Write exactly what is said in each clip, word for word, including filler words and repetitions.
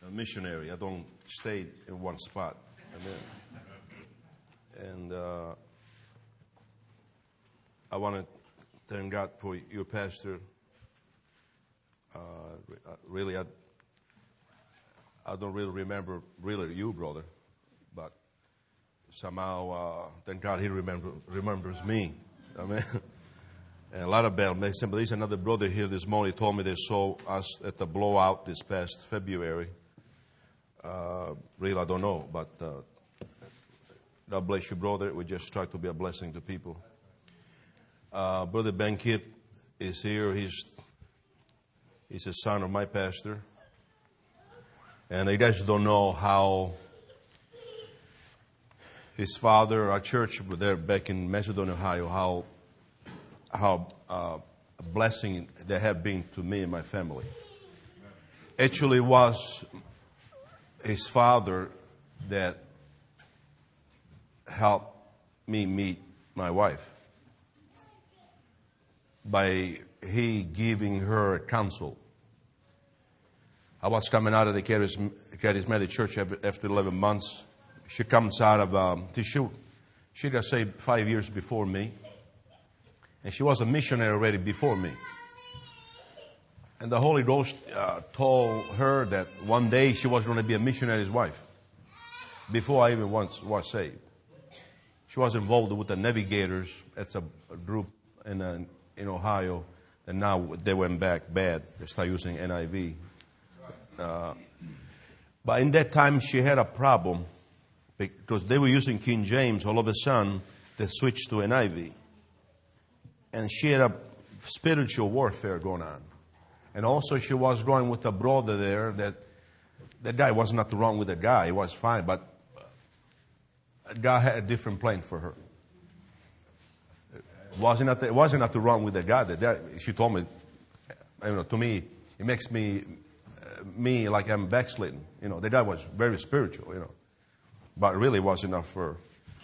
a missionary. I don't stay in one spot. Amen. And uh, I want to thank God for your pastor. Uh, really, I, I don't really remember really you, brother, but somehow, uh, thank God he remember, remembers me. Amen. And a lot of bad makes him. But there's another brother here this morning told me they saw us at the blowout this past February. Uh, really, I don't know, but uh, God bless you, brother. We just try to be a blessing to people. Uh, brother Ben Kipp is here. He's he's a son of my pastor, and you guys don't know how his father, our church, were there back in Macedonia, Ohio, how how uh, a blessing they have been to me and my family. Actually, it was his father that helped me meet my wife by he giving her counsel. I was coming out of the charismatic church after eleven months. She comes out of um, she, she got saved five years before me. And she was a missionary already before me. And the Holy Ghost uh, told her that one day she was going to be a missionary's wife. Before I even once was saved. She was involved with the Navigators. That's a, a group in, uh, in Ohio. And now they went back bad. They started using N I V. Uh, but in that time she had a problem. Because they were using King James. All of a sudden they switched to N I V. And she had a spiritual warfare going on. And also she was going with a brother there that that guy was nothing wrong with the guy. He was fine, but God had a different plan for her. It wasn't nothing, it wasn't nothing wrong with the guy. That, that she told me, you know, to me, it makes me uh, me like I'm backsliding. You know, the guy was very spiritual, you know, but really wasn't enough for her.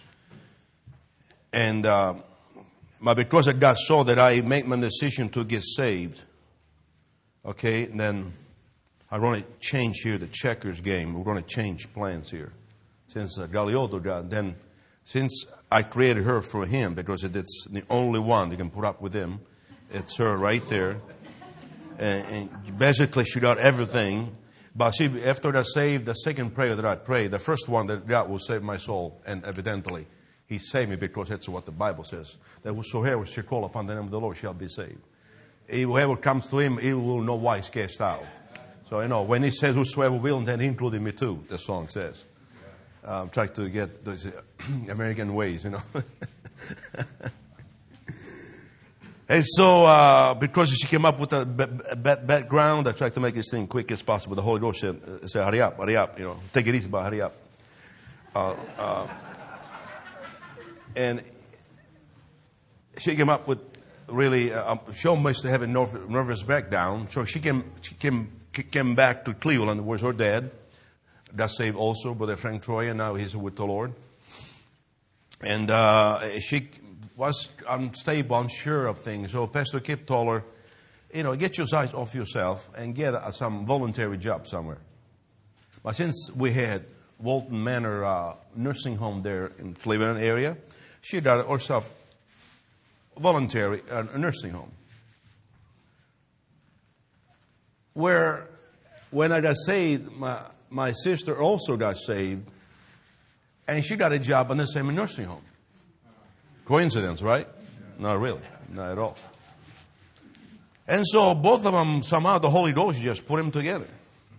And uh, But because God saw that I make my decision to get saved, okay, then I'm going to change here the checkers game. We're going to change plans here. Since uh, Galiotto got, then since I created her for him, because it's the only one that can put up with him, it's her right there. And, and basically she got everything. But see, after I saved, the second prayer that I prayed, the first one that God will save my soul, and evidently He saved me because that's what the Bible says. That whosoever shall call upon the name of the Lord shall be saved. Whoever comes to Him, He will no wise cast out. So, you know, when He says whosoever will, then He included me too, the song says. I'm um, trying to get those American ways, you know. And so, uh, because she came up with a b- b- background, I tried to make this thing quick as possible. The Holy Ghost said, uh, say, hurry up, hurry up, you know. Take it easy, but hurry up. Uh, uh, And she came up with really, uh, she almost had a nervous breakdown. So she came, she came, came back to Cleveland, where's her dad. Got saved also, Brother Frank Troy, and now he's with the Lord. And uh, she was unstable, unsure of things. So Pastor Kipp told her, you know, get your eyes off yourself and get uh, some voluntary job somewhere. But since we had Walton Manor uh, nursing home there in Cleveland area, she got herself voluntary uh, a nursing home. Where, when I got saved, my, my sister also got saved, and she got a job in the same nursing home. Coincidence, right? Not really. Not at all. And so both of them, somehow the Holy Ghost just put them together.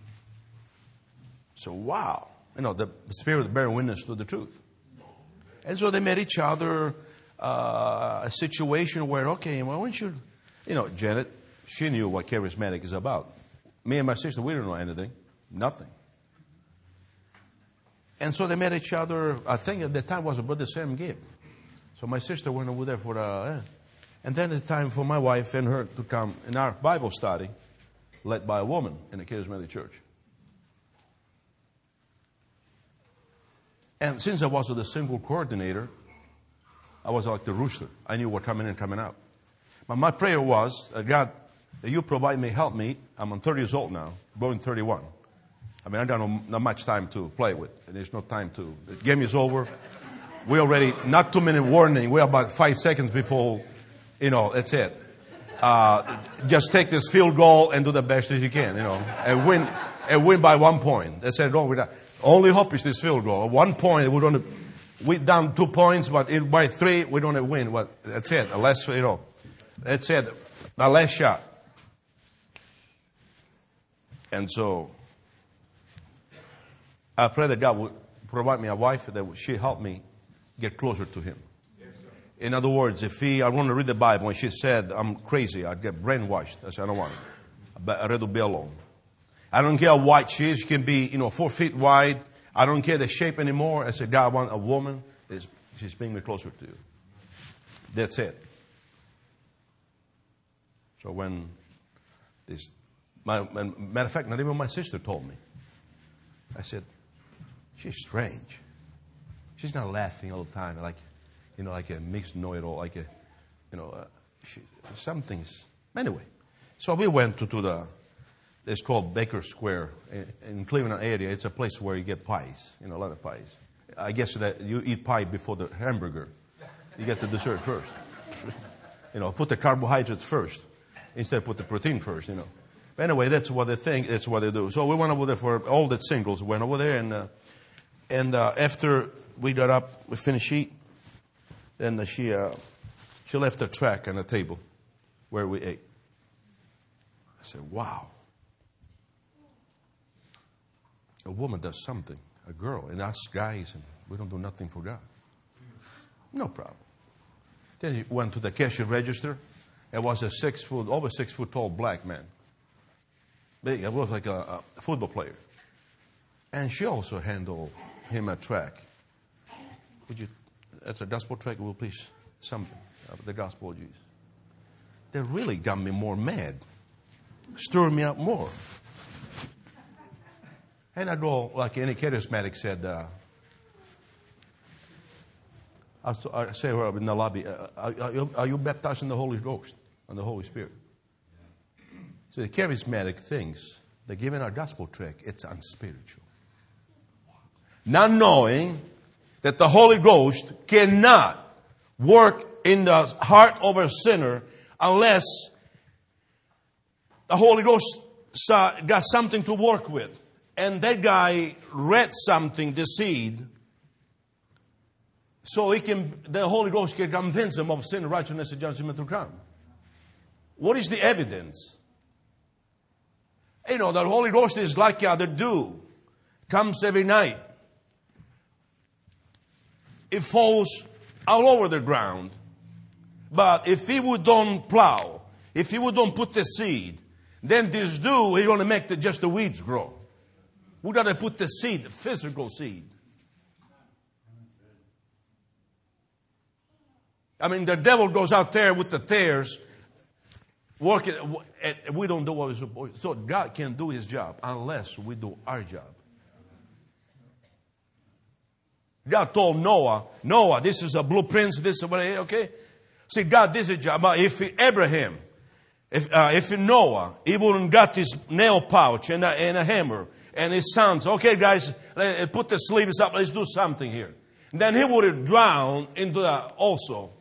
So, wow. You know, the Spirit bearing witness to the truth. And so they met each other, uh, a situation where, okay, well, why don't you, you know, Janet, she knew what charismatic is about. Me and my sister, we didn't know anything. Nothing. And so they met each other, I think at the time was about the same Gibb. So my sister went over there for the, uh, and then it's time for my wife and her to come in our Bible study, led by a woman in the charismatic church. And since I was the single coordinator, I was like the rooster. I knew what coming in and coming out. But my prayer was, uh, God, that you provide me help me. I'm on thirty years old now, going thirty-one. I mean, I don't know not much time to play with. There's no time to. The game is over. We already, not two minute warning. We're about five seconds before, you know, that's it. Uh, just take this field goal and do the best that you can, you know, and win, and win by one point. That's it. Wrong with that. Only hope is this field goal. One point, we're going to, we down two points, but it, by three, we're going to win. But that's it. Unless, you know, that's it. The last shot. And so, I pray that God would provide me a wife that she help me get closer to Him. In other words, if he, I want to read the Bible, and she said, I'm crazy, I'd get brainwashed. I said, I don't want it. I'd rather be alone. I don't care how wide she is. She can be, you know, four feet wide. I don't care the shape anymore. I said, God, I want a woman that's she's bringing me closer to you. That's it. So when this, my, matter of fact, not even my sister told me. I said, she's strange. She's not laughing all the time like, you know, like a mixed know-it-all, like a, you know, uh, she, some things. Anyway, so we went to, to the, it's called Baker Square in, in Cleveland area. It's a place where you get pies, you know, a lot of pies. I guess that you eat pie before the hamburger. You get the dessert first. You know, put the carbohydrates first instead of put the protein first, you know. But anyway, that's what they think, that's what they do. So we went over there for all the singles. Went over there, and uh, and uh, after we got up, we finished eating. Then she uh, she left a track on the table where we ate. I said, wow. A woman does something. A girl. And us guys, and we don't do nothing for God. No problem. Then he went to the cashier register. It was a six foot, over six foot tall black man. Big. It was like a, a football player. And she also handled him a track. Would you... That's a gospel track. Will please something of the gospel of Jesus. They really got me more mad, stirred me up more. And I go like any charismatic said. Uh, I, I say her in the lobby. Uh, are, you, are you baptized in the Holy Ghost and the Holy Spirit? So the charismatic things they're giving our gospel track. It's unspiritual. Not knowing that the Holy Ghost cannot work in the heart of a sinner unless the Holy Ghost got something to work with. And that guy read something, the seed, so he can, the Holy Ghost can convince him of sin, righteousness, and judgment to come. What is the evidence? You know, the Holy Ghost is like the dew. Comes every night. It falls all over the ground. But if he would don't plow, if he would don't put the seed, then this dew, he's going to make the, just the weeds grow. We got to put the seed, the physical seed. I mean, the devil goes out there with the tares, working, and we don't do what we're supposed to. So God can do His job unless we do our job. God told Noah, Noah, this is a blueprint, this is what, okay? See, God, this is a job. But if Abraham, if, uh, if Noah, he wouldn't got his nail pouch and a, and a hammer, and his sons, okay, guys, let, put the sleeves up, let's do something here. And then he would have drowned into that also.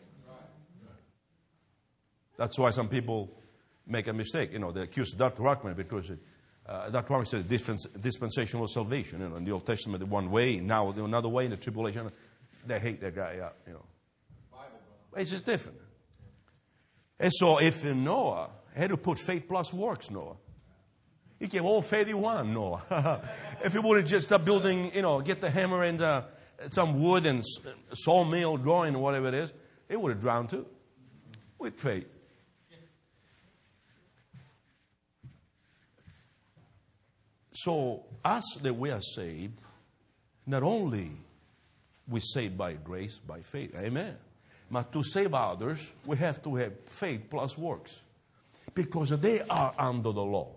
That's why some people make a mistake. You know, they accuse Doctor Rockman because it, Uh, Doctor Rockman says dispens- dispensational salvation. You know, in the Old Testament, one way, now another way in the tribulation. They hate that guy out, you know. It's just different. And so if in Noah, he had to put faith plus works, Noah. He came all faith he won, Noah. If he would have just start building, you know, get the hammer and uh, some wood and sawmill going or whatever it is, he would have drowned too. With faith. So, us that we are saved, not only we saved by grace, by faith, amen. But to save others, we have to have faith plus works. Because they are under the law.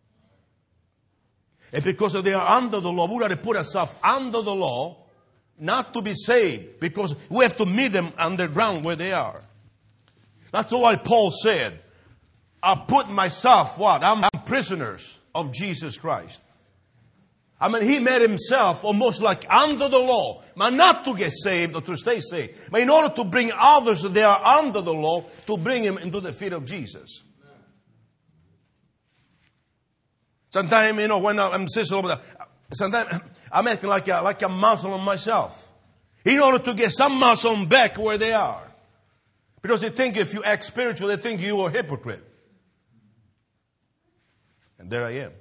And because they are under the law, we got to put ourselves under the law, not to be saved. Because we have to meet them underground where they are. That's why Paul said, I put myself, what? I'm, I'm prisoners of Jesus Christ. I mean, he made himself almost like under the law, but not to get saved or to stay saved, but in order to bring others that are under the law, to bring him into the feet of Jesus. Sometimes, you know, when I'm sitting over there, sometimes I'm acting like a, like a Muslim myself. In order to get some Muslim back where they are. Because they think if you act spiritual, they think you are a hypocrite. And there I am.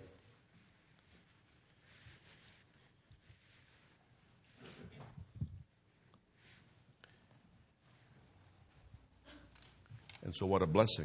And so what a blessing.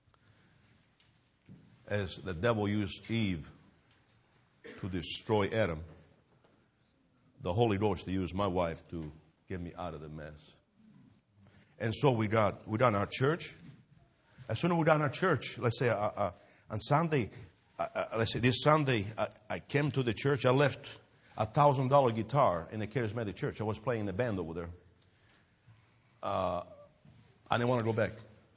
As the devil used Eve to destroy Adam, the Holy Ghost used my wife to get me out of the mess. And so we got we got in our church. As soon as we got in our church, let's say uh, uh, on Sunday, uh, uh, let's say this Sunday, I, I came to the church. I left a thousand dollar guitar in the charismatic church. I was playing in the band over there. Uh, I didn't want to go back.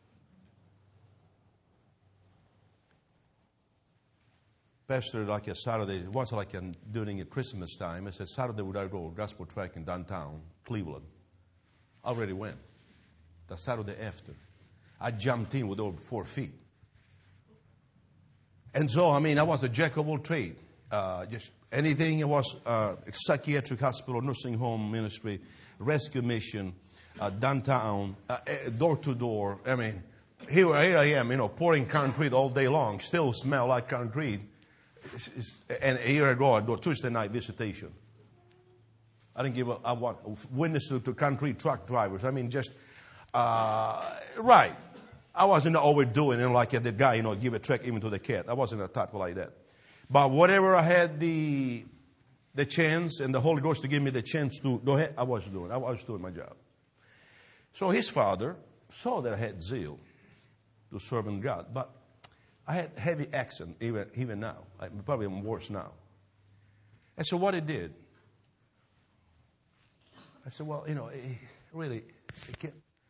Pastor, like a Saturday, it was like a, during a Christmas time. I said, Saturday would I go gospel track in downtown Cleveland? I already went. The Saturday after. I jumped in with over four feet. And so, I mean, I was a jack of all trades. Uh, just anything. It was uh, psychiatric hospital, nursing home ministry, rescue mission, uh, downtown, uh, door to door. I mean, here, here I am, you know, pouring concrete all day long. Still smell like concrete. It's, it's, and a year ago, I do a Tuesday night visitation. I didn't give a, I want witness to, to concrete truck drivers. I mean, just, uh, right. I wasn't overdoing it like the guy, you know, give a track even to the cat. I wasn't a type like that. But whatever I had the the chance and the Holy Ghost to give me the chance to go ahead, I was doing. I was doing my job. So his father saw that I had zeal to serving God. But I had heavy accent even even now. I, probably I'm worse now. And so what he did, I said, well, you know, he really, he can't.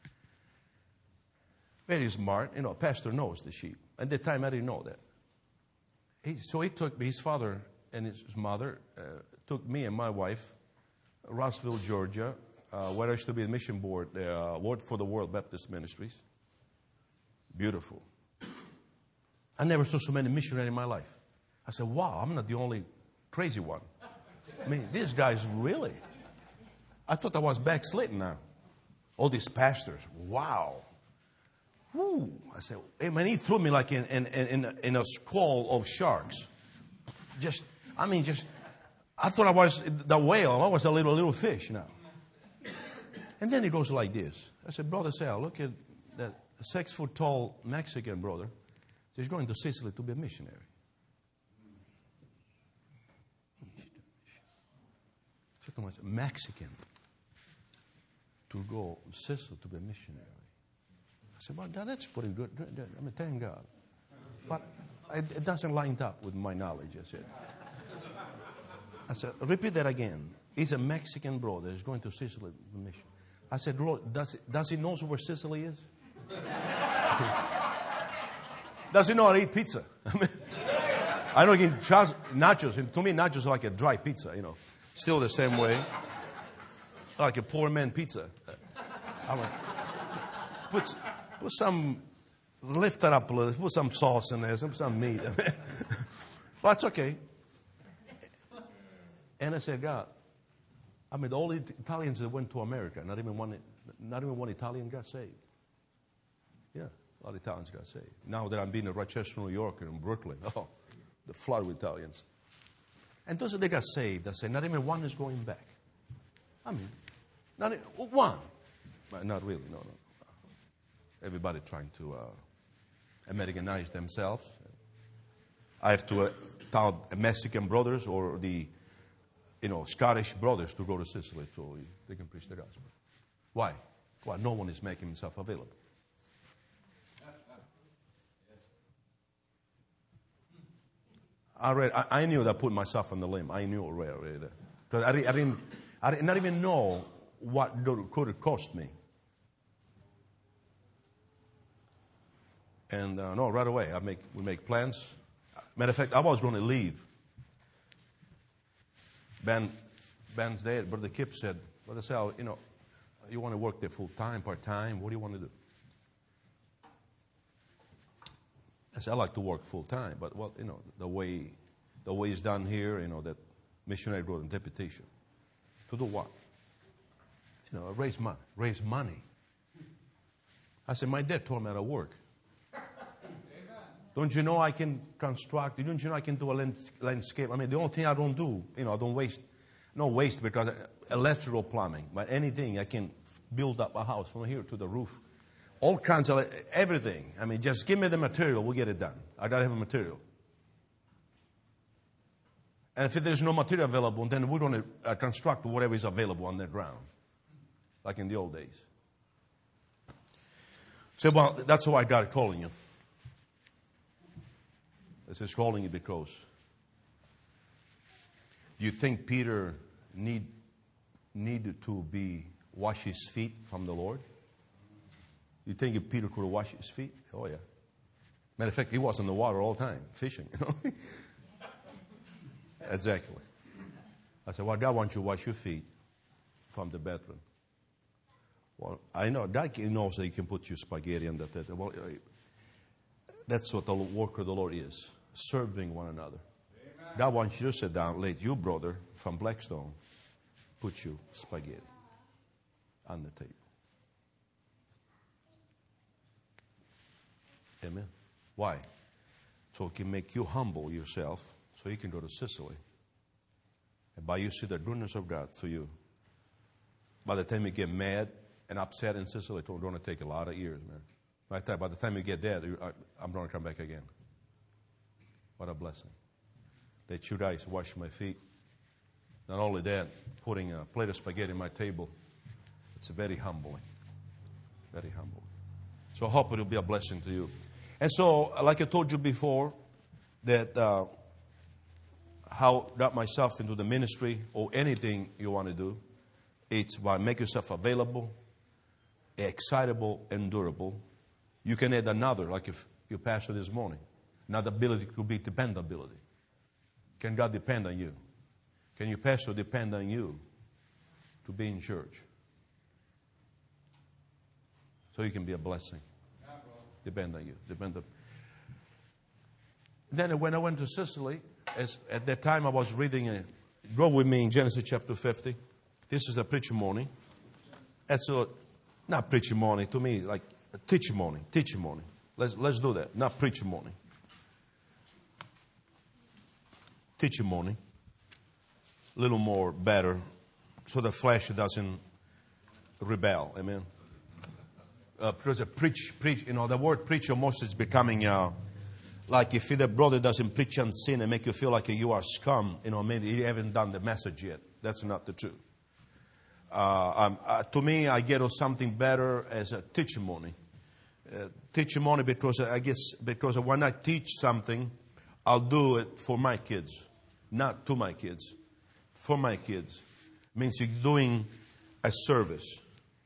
Very smart. You know, pastor knows the sheep. At the time, I didn't know that. He, so he took me, his father and his mother uh, took me and my wife, Rossville, Georgia, uh, where I used to be the mission board, the uh, Word for the World Baptist Ministries. Beautiful. I never saw so many missionaries in my life. I said, wow, I'm not the only crazy one. I mean, these guys really. I thought I was backslidden now. All these pastors, wow. Woo. I said, hey, man, he threw me like in, in, in, in a squall of sharks. Just, I mean, just, I thought I was the whale. I was a little, little fish now. And then he goes like this. I said, Brother Sal, look at that six foot tall Mexican brother. He's going to Sicily to be a missionary. Mexican to go to Sicily to be a missionary. I said, well, that's pretty good. I mean, thank God. But it doesn't line up with my knowledge, I said. I said, repeat that again. He's a Mexican brother. He's going to Sicily to mission. I said, Lord, does, does he know where Sicily is? Does he know how to eat pizza? I mean, I know he can nachos. To me, nachos are like a dry pizza, you know. Still the same way. Like a poor man pizza. I mean, put, put some, lift it up a little, put some sauce in there, some, some meat. But it's okay. And I said, God, I mean, all the Italians that went to America, not even one, not even one Italian got saved. Yeah, a lot of Italians got saved. Now that I'm being in Rochester, New York, and in Brooklyn, oh, the flood with Italians. And those that got saved, I said, not even one is going back. I mean, not even, one. Not really, no, no. Everybody trying to uh, Americanize themselves. I have to uh, tell Mexican brothers or the, you know, Scottish brothers to go to Sicily so they can preach the gospel. Why? Well, no one is making himself available. I, read, I, I knew that I put myself on the limb. I knew already. already that. Because I, I, didn't, I did not even know what it could have cost me. And uh, no, right away, I make we make plans. Matter of fact, I was going to leave Ben, Ben's dad, Brother Kip, said, Brother Sal, you know, you want to work there full time, part time? What do you want to do? I said, I like to work full time, but well, you know, the way the way it's done here, you know, that missionary wrote in deputation. To do what? You know, raise money. Raise money. I said, my dad told me how to work. Don't you know I can construct? Don't you know I can do a landscape? I mean, the only thing I don't do, you know, I don't waste, no waste because electrical plumbing, but anything I can build up a house from here to the roof. All kinds of, everything. I mean, just give me the material, we'll get it done. I got to have a material. And if there's no material available, then we're going to uh, construct whatever is available on the ground, like in the old days. So, well, that's why God is calling you. This is calling you because do you think Peter need needed to be wash his feet from the Lord? You think if Peter could have washed his feet? Oh, yeah. Matter of fact, he was in the water all the time, fishing. You know? Exactly. I said, well, God wants you to wash your feet from the bathroom. Well, I know. God knows that he can put you spaghetti on that. Well, that's what the work of the Lord is, serving one another. Amen. God wants you to sit down, let your brother from Blackstone put you spaghetti on the table. Amen. Why? So it can make you humble yourself so you can go to Sicily. And by you see the goodness of God to you. By the time you get mad and upset in Sicily, it's going to take a lot of years, man. By the time, by the time you get there, I'm going to come back again. What a blessing. That you guys wash my feet. Not only that, putting a plate of spaghetti on my table. It's very humbling. Very humbling. So I hope it will be a blessing to you. And so, like I told you before, that uh, how I got myself into the ministry or anything you want to do, it's by make yourself available, excitable, and durable. You can add another, like if you pastor this morning. Another ability could be dependability. Can God depend on you? Can your pastor depend on you to be in church? So you can be a blessing. Depend on you. Depend on. Then when I went to Sicily, as, at that time I was reading, a, go with me in Genesis chapter fifty. This is a preacher morning. That's a, not preacher morning, to me, like a teacher morning. Teacher morning. Let's, let's do that. Not preacher morning. Teacher morning. A little more better so the flesh doesn't rebel. Amen. Uh, because a preach, preach, you know, the word preach almost is becoming uh, like if the brother doesn't preach on sin and make you feel like you are scum, you know, maybe you haven't done the message yet. That's not the truth. Uh, um, uh, to me, I get something better as a testimony. Uh, testimony because I guess because when I teach something, I'll do it for my kids, not to my kids, for my kids. It means you're doing a service.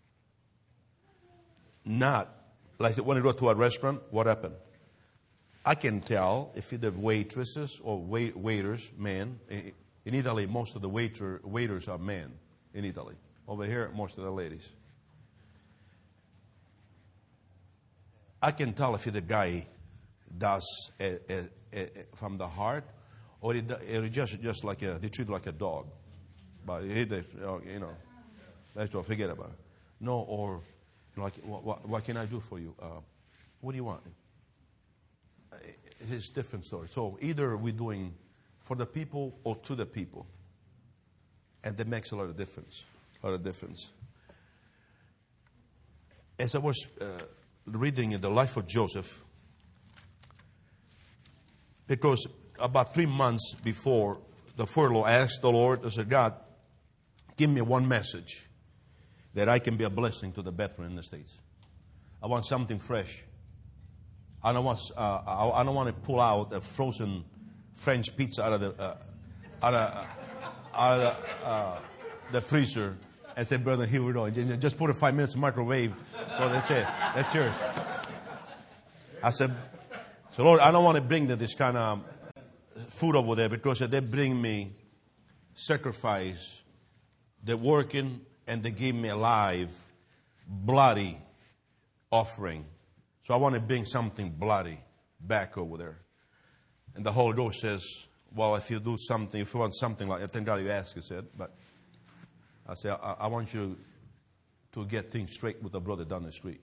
Not like when you go to a restaurant, what happened? I can tell if the waitresses or wait, waiters, men. In Italy, most of the waiter, waiters are men. In Italy, over here, most of the ladies. I can tell if the guy does a, a, a, from the heart, or it, it just just like a, they treat it like a dog. But he, they, you know, that's what forget about it. No, or. Like, what, what can I do for you? Uh, what do you want? It's a different story. So either we're doing for the people or to the people. And that makes a lot of difference. A lot of difference. As I was uh, reading in the life of Joseph, because about three months before the furlough, I asked the Lord, I said, God, give me one message that I can be a blessing to the brethren in the States. I want something fresh. I don't want. Uh, I, I don't want to pull out a frozen French pizza out of the uh, out of, uh, out of the, uh, the freezer and say, "Brother, here we go. Just put it five minutes in the microwave." So that's it. That's yours. I said, "So Lord, I don't want to bring this kind of food over there because they bring me sacrifice, the working, and they give me a live, bloody offering. So I want to bring something bloody back over there. And the Holy Ghost says, well, if you do something, if you want something like that, thank God you asked, he said. But I said, I, I want you to get things straight with the brother down the street.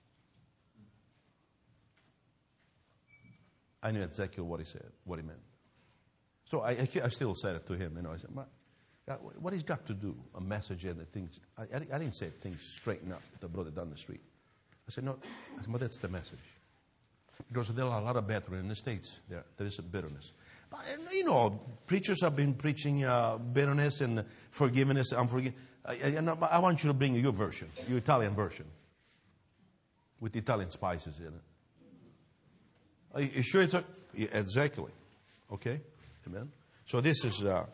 I knew exactly what he said, what he meant. So I, I, I still said it to him. You know, I said, God, what has got to do? A message and the things. I, I, I didn't say things straighten up with the brother down the street. I said, no, I said, but that's the message. Because there are a lot of brethren in the States. There, there is a bitterness. But, you know, preachers have been preaching uh, bitterness and forgiveness. Unforgiveness. I, I, I want you to bring your version, your Italian version, with Italian spices in it. Are you sure it's a... Yeah, exactly. Okay? Amen? So this is... Uh,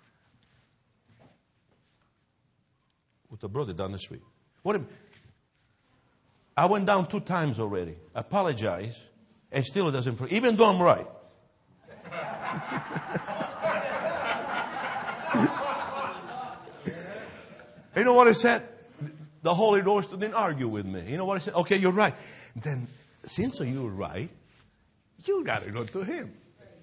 with the brother down the street. What? If, I went down two times already. Apologize. And still it doesn't forgive. Even though I'm right. You know what I said? The Holy Ghost didn't argue with me. You know what I said? Okay, you're right. Then, since you're right, you got to go to him.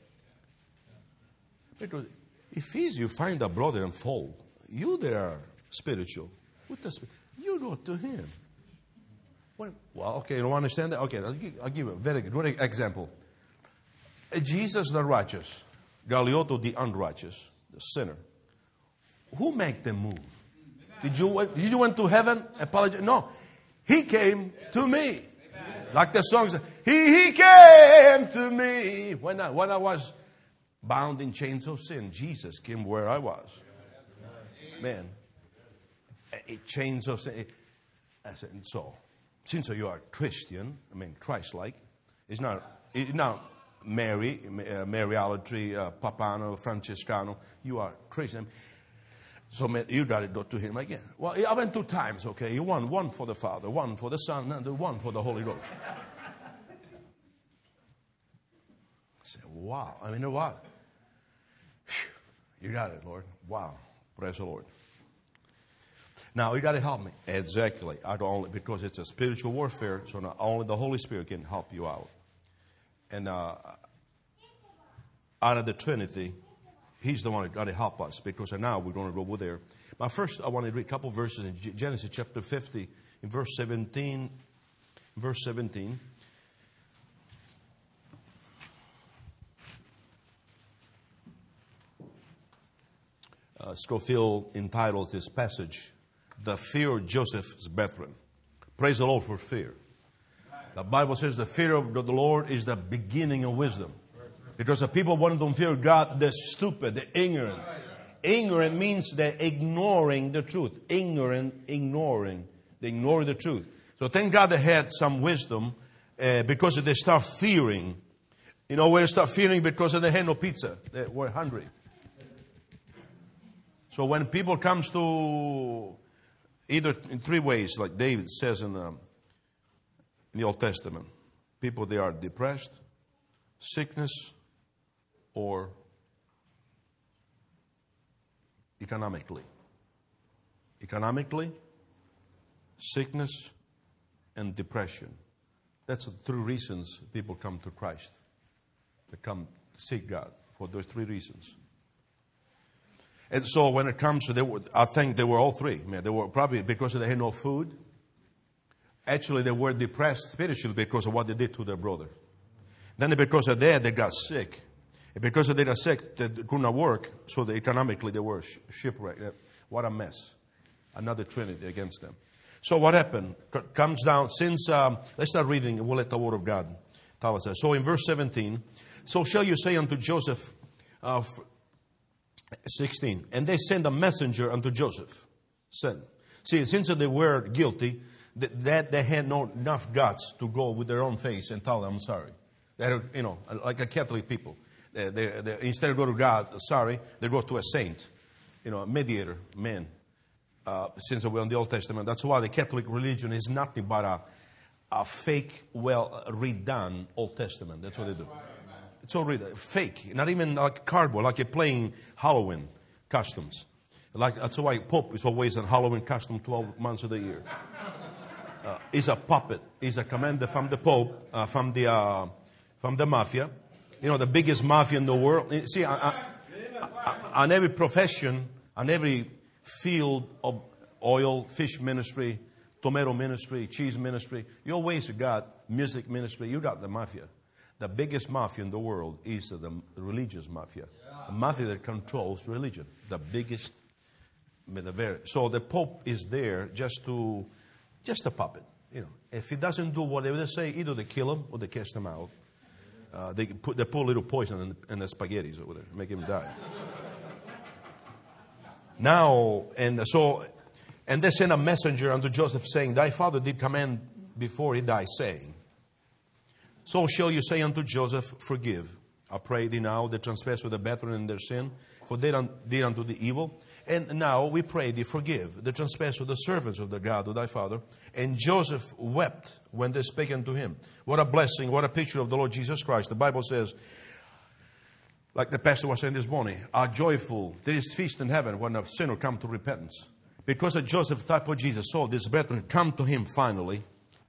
Because if he's, you find a brother and fall, you there are spiritual. With the spirit, you go to him. Well, okay, you don't understand that? Okay, I'll give, I'll give you a very good example. Jesus the righteous, Galiotto the unrighteous, the sinner. Who made them move? Did you, did you went to heaven? Apologize? No. He came to me. Like the song says, He, he came to me. When I, when I was bound in chains of sin, Jesus came where I was. Man. Chains of sin. I said, so, since you are Christian, I mean Christ-like, it's not, it's not Mary, uh, Mariolatry, uh, Papano, Francescano. You are Christian. So you got to go to him again. Well, I went two times, okay? You won one for the Father, one for the Son, and one for the Holy Ghost. I said, wow. I mean, what? You got it, Lord. Wow. Praise the Lord. Now, you got to help me. Exactly. I don't only, because it's a spiritual warfare, so not only the Holy Spirit can help you out. And uh, out of the Trinity, He's the one who's going to help us, because now we're going to go over there. But first, I want to read a couple verses in Genesis chapter fifty, in verse seventeen. Verse seventeen. Uh, Scofield entitled this passage, The Fear of Joseph's Brethren. Praise the Lord for fear. The Bible says the fear of the Lord is the beginning of wisdom. Because the people wanting to fear God, they're stupid, they're ignorant. Ignorant means they're ignoring the truth. Ignorant, ignoring. They ignore the truth. So thank God they had some wisdom uh, because they start fearing. You know where they start fearing? Because they had no pizza. They were hungry. So when people comes to either in three ways, like David says in, um, in the Old Testament, people, they are depressed, sickness, or economically. Economically, sickness, and depression. That's the three reasons people come to Christ. They come to seek God for those three reasons. And so when it comes to, they were, I think they were all three. Man, they were probably because they had no food. Actually, they were depressed spiritually because of what they did to their brother. Then because of that, they got sick. And because they got sick, they could not work. So they, economically, they were shipwrecked. What a mess. Another trinity against them. So what happened? C- comes down, since, um, let's start reading, we'll let the word of God tell us that. So in verse seventeen, so shall you say unto Joseph, uh, sixteen, and they send a messenger unto Joseph. Send. See, since they were guilty, that they had no enough guts to go with their own face and tell them, I'm sorry. They're, you know, like a Catholic people. They, they, they, instead of go to God, sorry, they go to a saint, you know, a mediator, man. Uh, since we're in the Old Testament, that's why the Catholic religion is nothing but a, a fake, well redone Old Testament. That's what they do. It's all redone, fake, not even like cardboard, like you're playing Halloween. customs. Like, that's why Pope is always in Halloween costume twelve months of the year. Uh, he's a puppet. He's a commander from the Pope, uh, from the uh, from the mafia. You know, the biggest mafia in the world. See, I, I, I, on every profession, on every field of oil, fish ministry, tomato ministry, cheese ministry, you always got music ministry. You got the mafia. The biggest mafia in the world is the religious mafia. The mafia that controls religion. The biggest. The very, so the Pope is there just to, just a puppet. You know, if he doesn't do whatever they say, either they kill him or they cast him out. Uh, they put they put a little poison in the, in the spaghettis over there, make him die. Now and so, and they sent a messenger unto Joseph saying, "Thy father did command before he died, saying, so shall you say unto Joseph, forgive. I pray thee now the transgressors of the brethren in their sin, for they did unto the evil. And now we pray thee, forgive the trespass of the servants of the God of thy father." And Joseph wept when they spake unto him. What a blessing, what a picture of the Lord Jesus Christ. The Bible says, like the pastor was saying this morning, are joyful. There is feast in heaven when a sinner come to repentance. Because of Joseph, type of Jesus, saw this brethren come to him finally.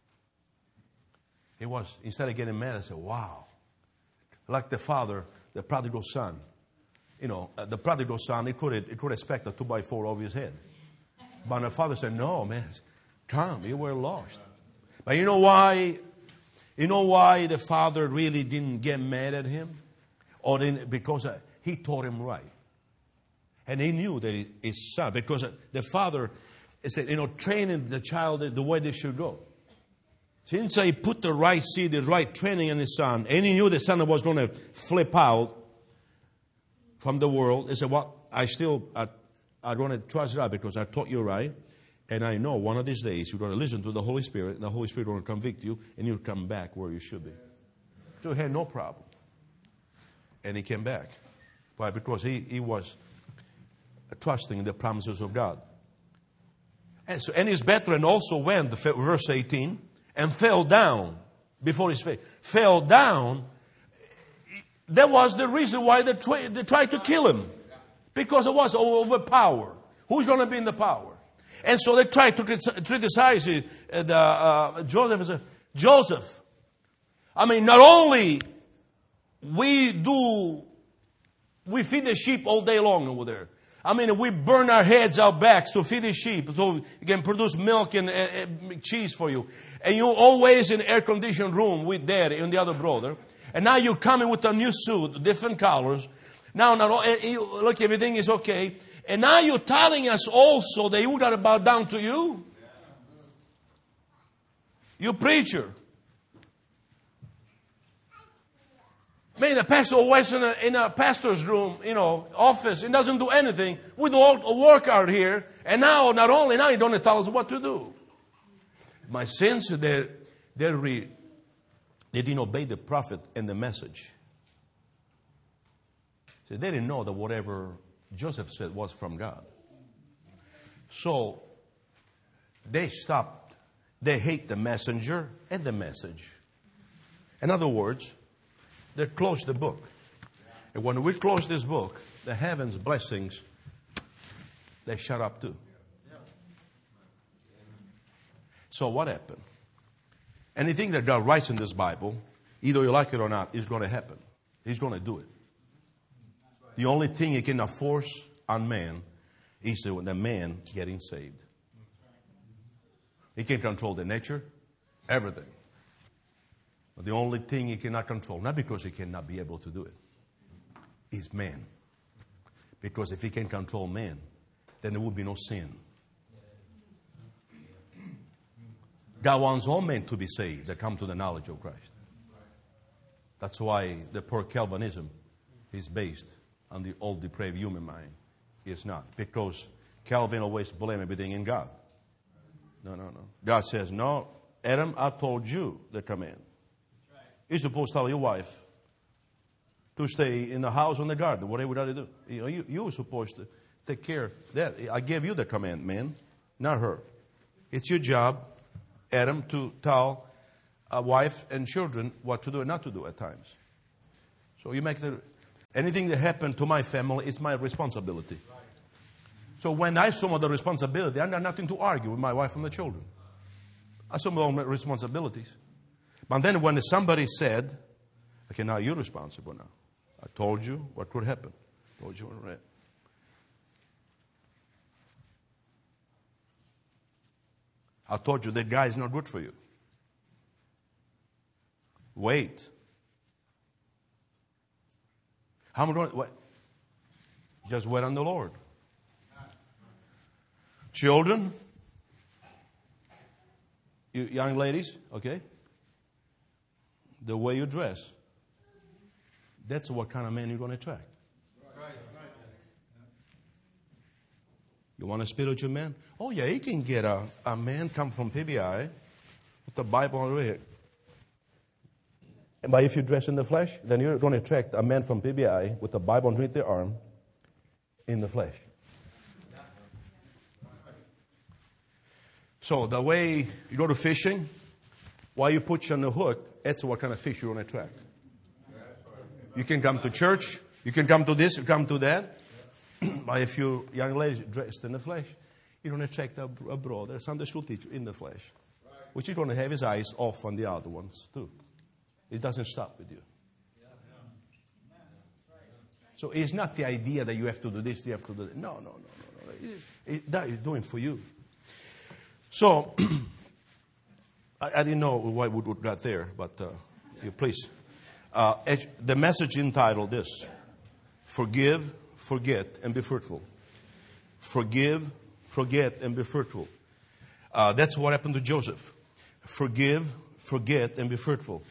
He was, instead of getting mad, I said, wow. Like the father, the prodigal son. You know, uh, the prodigal son, he could, he could expect a two by four over his head. But the father said, no, man, come, you were lost. But you know why? You know why the father really didn't get mad at him? Or didn't, because uh, he taught him right. And he knew that his son, because uh, the father said, you know, training the child the way they should go. Since he put the right seed, the right training in his son, and he knew the son was going to flip out from the world, he said, well, I still, I, I want to trust that because I taught you right. And I know one of these days you're going to listen to the Holy Spirit, and the Holy Spirit will convict you, and you'll come back where you should be. So he had no problem. And he came back. Why? Because he, he was trusting in the promises of God. And, so, and his brethren also went, verse eighteen, and fell down before his face. Fell down. That was the reason why they, tw- they tried to kill him. Because it was over power. Who's going to be in the power? And so they tried to criticize uh, the, uh, Joseph. As a, Joseph, I mean, not only we do, we feed the sheep all day long over there. I mean, we burn our heads, our backs to feed the sheep so we can produce milk and uh, cheese for you. And you're always in air-conditioned room with Daddy and the other brother. And now you're coming with a new suit, different colors. Now, not all, look, everything is okay. And now you're telling us also that you got to bow down to you. You preacher. Man, a pastor always in a, in a pastor's room, you know, office, and doesn't do anything. We do all work out here. And now, not only now, you don't tell us what to do. My sins, they're, they're re, they didn't obey the prophet and the message. So they didn't know that whatever Joseph said was from God. So they stopped. They hate the messenger and the message. In other words, they closed the book. And when we close this book, the heaven's blessings, they shut up too. So what happened? Anything that God writes in this Bible, either you like it or not, is going to happen. He's going to do it. The only thing He cannot force on man is the, the man getting saved. He can control the nature, everything. But the only thing He cannot control, not because He cannot be able to do it, is man. Because if He can control man, then there would be no sin. God wants all men to be saved that come to the knowledge of Christ. That's why the poor Calvinism is based on the old depraved human mind. It's not. Because Calvin always blames everything in God. No, no, no. God says, no, Adam, I told you the command. You're supposed to tell your wife to stay in the house or in the garden, whatever you do. You know, you, you're supposed to take care of that. I gave you the command, man, not her. It's your job, Adam, to tell a wife and children what to do and not to do at times. So you make the... Anything that happened to my family is my responsibility. So when I assume all the responsibility, I got nothing to argue with my wife and the children. I assume all my responsibilities. But then when somebody said, okay, now you're responsible now. I told you what could happen. I told you what would happen. I told you that guy is not good for you. Wait. How am I going to wait? Just wait on the Lord. Children, you young ladies, okay? The way you dress, that's what kind of man you're going to attract. You want a spiritual man? Oh, yeah, you can get a, a man come from P B I with the Bible on it. But if you dress in the flesh, then you're going to attract a man from P B I with the Bible underneath their arm in the flesh. So the way you go to fishing, while you put you on the hook, that's what kind of fish you're going to attract. You can come to church, you can come to this, you come to that. But if you young ladies dressed in the flesh, you're going to attract a, a brother, a Sunday school teacher in the flesh, which is going to have his eyes off on the other ones too. It doesn't stop with you. So it's not the idea that you have to do this, you have to do that. No, no, no, no, no. It, it, that is doing for you. So I, I didn't know why we would got there, but uh, you please. Uh, the message entitled this: Forgive, forget, and be fruitful. Forgive, forget, and be fruitful. Uh, that's what happened to Joseph. Forgive, forget, and be fruitful.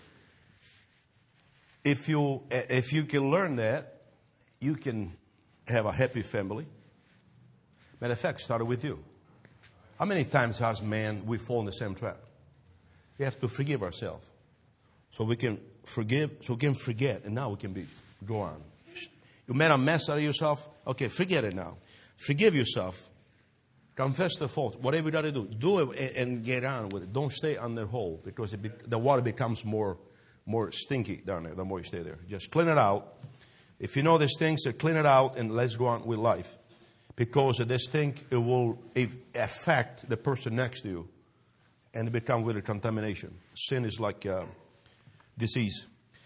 If you if you can learn that, you can have a happy family. Matter of fact, started with you. How many times as man we fall in the same trap? We have to forgive ourselves, so we can forgive, so we can forget, and now we can be go on. You made a mess out of yourself. Okay, forget it now. Forgive yourself. Confess the fault. Whatever you got to do, do it and get on with it. Don't stay on the hole because it be, the water becomes more more stinky down there the more you stay there. Just clean it out. If you know this thing, so clean it out and let's go on with life. Because of this thing, it will affect the person next to you and become with a contamination. Sin is like uh, disease.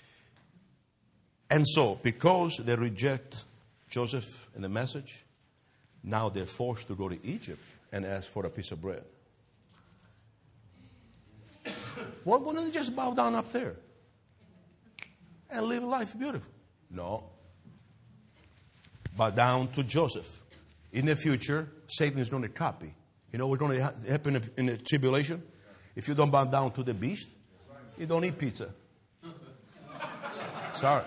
And so, because they reject Joseph and the message, now they're forced to go to Egypt and ask for a piece of bread. Well, why don't they just bow down up there and live life beautiful? No. Bow down to Joseph. In the future, Satan is going to copy. You know what's going to ha- happen in the tribulation? If you don't bow down to the beast, you don't eat pizza. Sorry.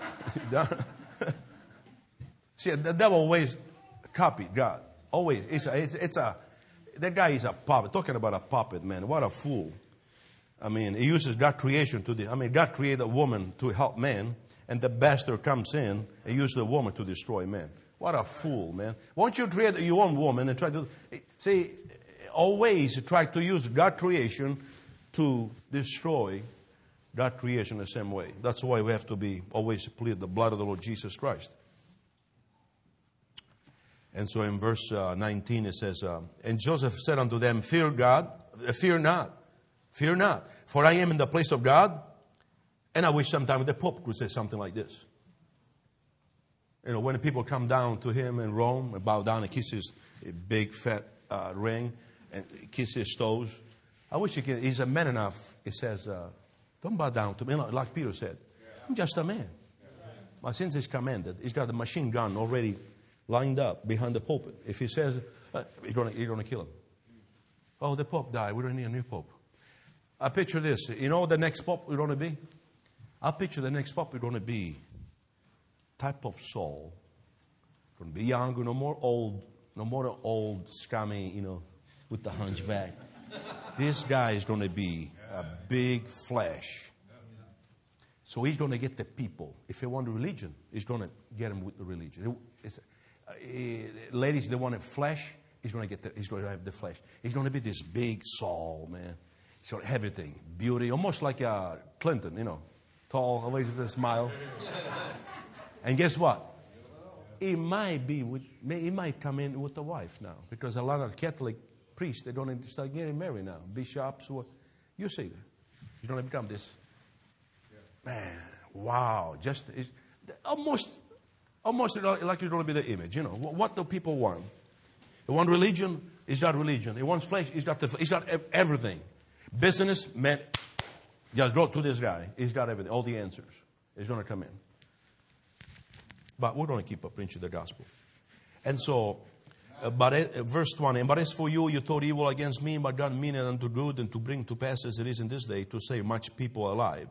See, the devil always copied God. Always. It's a, it's, it's a, that guy is a puppet. Talking about a puppet, man. What a fool. I mean, he uses God's creation to, de- I mean, God created a woman to help man, and the bastard comes in and uses the woman to destroy man. What a fool, man. Won't you create your own woman and try to, see, always try to use God's creation to destroy God's creation the same way. That's why we have to be always plead the blood of the Lord Jesus Christ. And so in verse uh, nineteen it says, uh, and Joseph said unto them, fear God, uh, fear not, fear not, for I am in the place of God. And I wish sometime the Pope could say something like this. You know, when people come down to him in Rome and bow down and kiss his big fat uh, ring and kiss his toes. I wish he could, he's a man enough. He says, uh, don't bow down to me. Like Peter said, I'm just a man. But since he's commanded, he's got the machine gun already lined up behind the pulpit. If he says, uh, you're going you're going to kill him. Oh, the Pope died. We don't need a new Pope. I picture this. You know the next Pope we're going to be? I picture the next Pope we're going to be. Type of soul. Going to be young, no more old, no more old, scummy, you know, with the hunchback. This guy is going to be a big flesh. So he's going to get the people. If they want a religion, he's going to get them with the religion. It's, uh, ladies, they want a flesh. He's going to get the, he's going to have the flesh. He's going to be this big soul, man. He's got everything, beauty, almost like uh, Clinton, you know, tall, always with a smile. And guess what? It might be with, it might come in with the wife now, because a lot of Catholic priests, they don't start getting married now. Bishops, what you see that. You don't become this. Man, wow. Just it's, almost, almost like you don't be the image. You know, what do people want? They want religion, it's not religion. They want flesh, it's not, the, it's not everything. Business, man, just go to this guy. He's got everything, all the answers. He's going to come in. But we're going to keep up preaching the gospel. And so, uh, but uh, verse twenty, but as for you, you thought evil against me, but God meant it unto good, and to bring to pass as it is in this day, to save much people alive.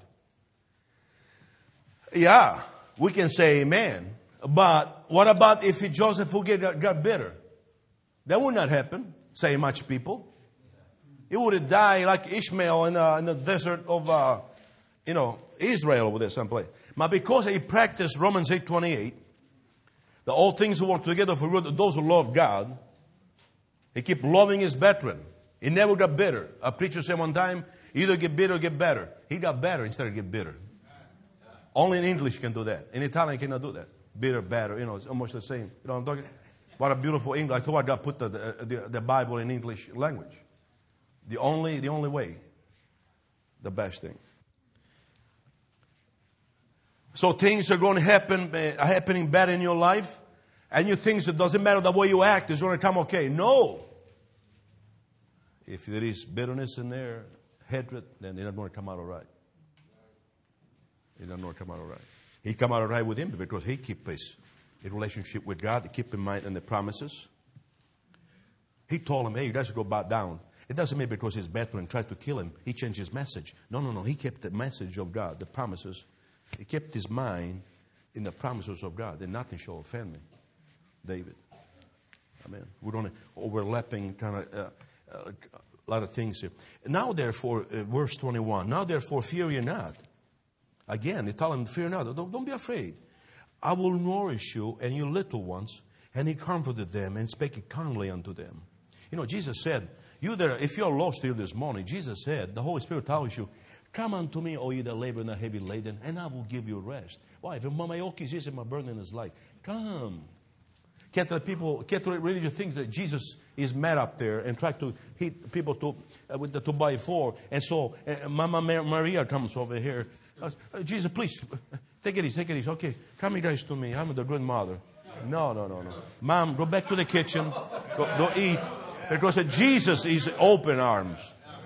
Yeah, we can say amen. But what about if Joseph who get, got bitter? That would not happen, save much people. He would have died like Ishmael in, uh, in the desert of, uh, you know, Israel over there someplace. But because he practiced Romans eight twenty-eight, the all things who work together for good, those who love God, he kept loving his brethren. He never got bitter. A preacher said one time, either get bitter or get better. He got better instead of get bitter. Only in English can do that. In Italian cannot do that. Bitter, better, you know, it's almost the same. You know what I'm talking? What a beautiful English. I thought God put the, the, the Bible in English language. The only, the only way. The best thing. So things are going to happen, uh, happening bad in your life, and you think it doesn't matter the way you act, it's going to come okay. No. If there is bitterness in there, hatred, then it's not going to come out all right. It's not going to come out all right. He come out all right with him because he keep his, his relationship with God, he keep in mind and the promises. He told him, hey, you guys go back down. It doesn't mean because his brethren tried to kill him, he changed his message. No, no, no. He kept the message of God, the promises. He kept his mind in the promises of God. Then nothing shall offend me. David. Amen. We're going to overlapping kind of uh, uh, a lot of things here. Now therefore, uh, verse twenty-one. Now therefore, fear ye not. Again, they tell him, fear not. Don't, don't be afraid. I will nourish you and you little ones. And he comforted them and spake kindly unto them. You know, Jesus said, you there, if you're lost here this morning, Jesus said, the Holy Spirit tells you, come unto me, O ye that labor and are heavy laden, and I will give you rest. Why? If my yoke is easy, my burden is light. Come. Catholic people, Catholic religion thinks that Jesus is mad up there and try to hit people to uh, with the two by four. And so uh, Mama Maria comes over here. Uh, Jesus, please, take it easy, take it easy. Okay, come you guys to me. I'm the good mother. No, no, no, no. Mom, go back to the kitchen. Go, go eat. Because uh, Jesus is open arms.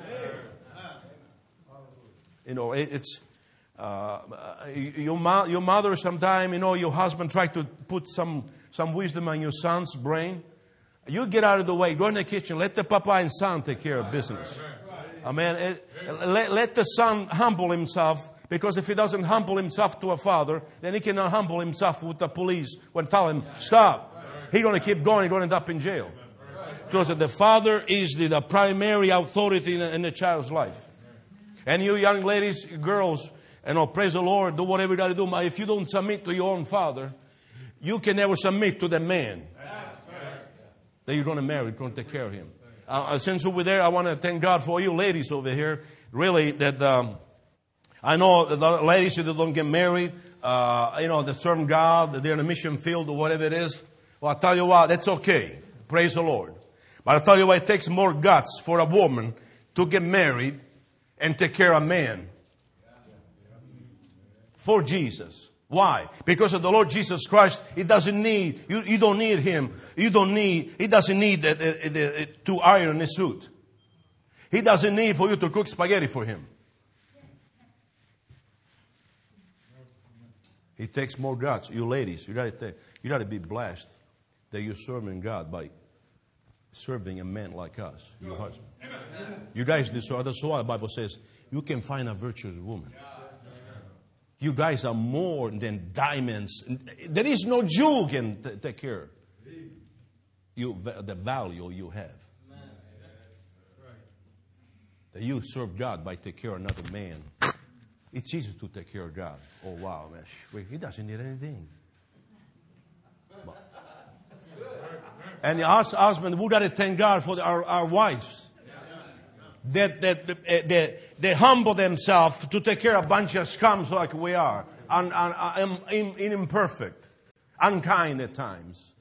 You know, it, it's uh, your, mo- your mother sometime, you know, your husband tried to put some, some wisdom on your son's brain. You get out of the way. Go in the kitchen. Let the papa and son take care of business. Amen. It, let, let the son humble himself. Because if he doesn't humble himself to a father, then he cannot humble himself with the police when tell him, stop. He's going to keep going. He's going to end up in jail. Because the father is the, the primary authority in, in the child's life. And you young ladies, girls, you know, praise the Lord, do whatever you got to do. But if you don't submit to your own father, you can never submit to the man that you're going to marry, going to take care of him. Uh, since over there, I want to thank God for you ladies over here. Really, that um, I know the ladies that don't get married, uh, you know, that serve God, that they're in a mission field or whatever it is. Well, I tell you what, that's okay. Praise the Lord. But I tell you what, it takes more guts for a woman to get married and take care of a man. For Jesus. Why? Because of the Lord Jesus Christ, He doesn't need, you, you don't need Him. You don't need, He doesn't need the, the, the, to iron His suit. He doesn't need for you to cook spaghetti for Him. He takes more guts. You ladies, you got to you got to be blessed that you're serving God by serving a man like us, your husband. You guys do so. That's why the Bible says you can find a virtuous woman. You guys are more than diamonds. There is no Jew can t- take care. You the value you have. That you serve God by take care of another man. It's easy to take care of God. Oh wow, man, He doesn't need anything. But, and the husband, we got to thank God for the, our, our wives. That, that, that, that they humble themselves to take care of a bunch of scums like we are. And, and, and, and imperfect. unkind at times.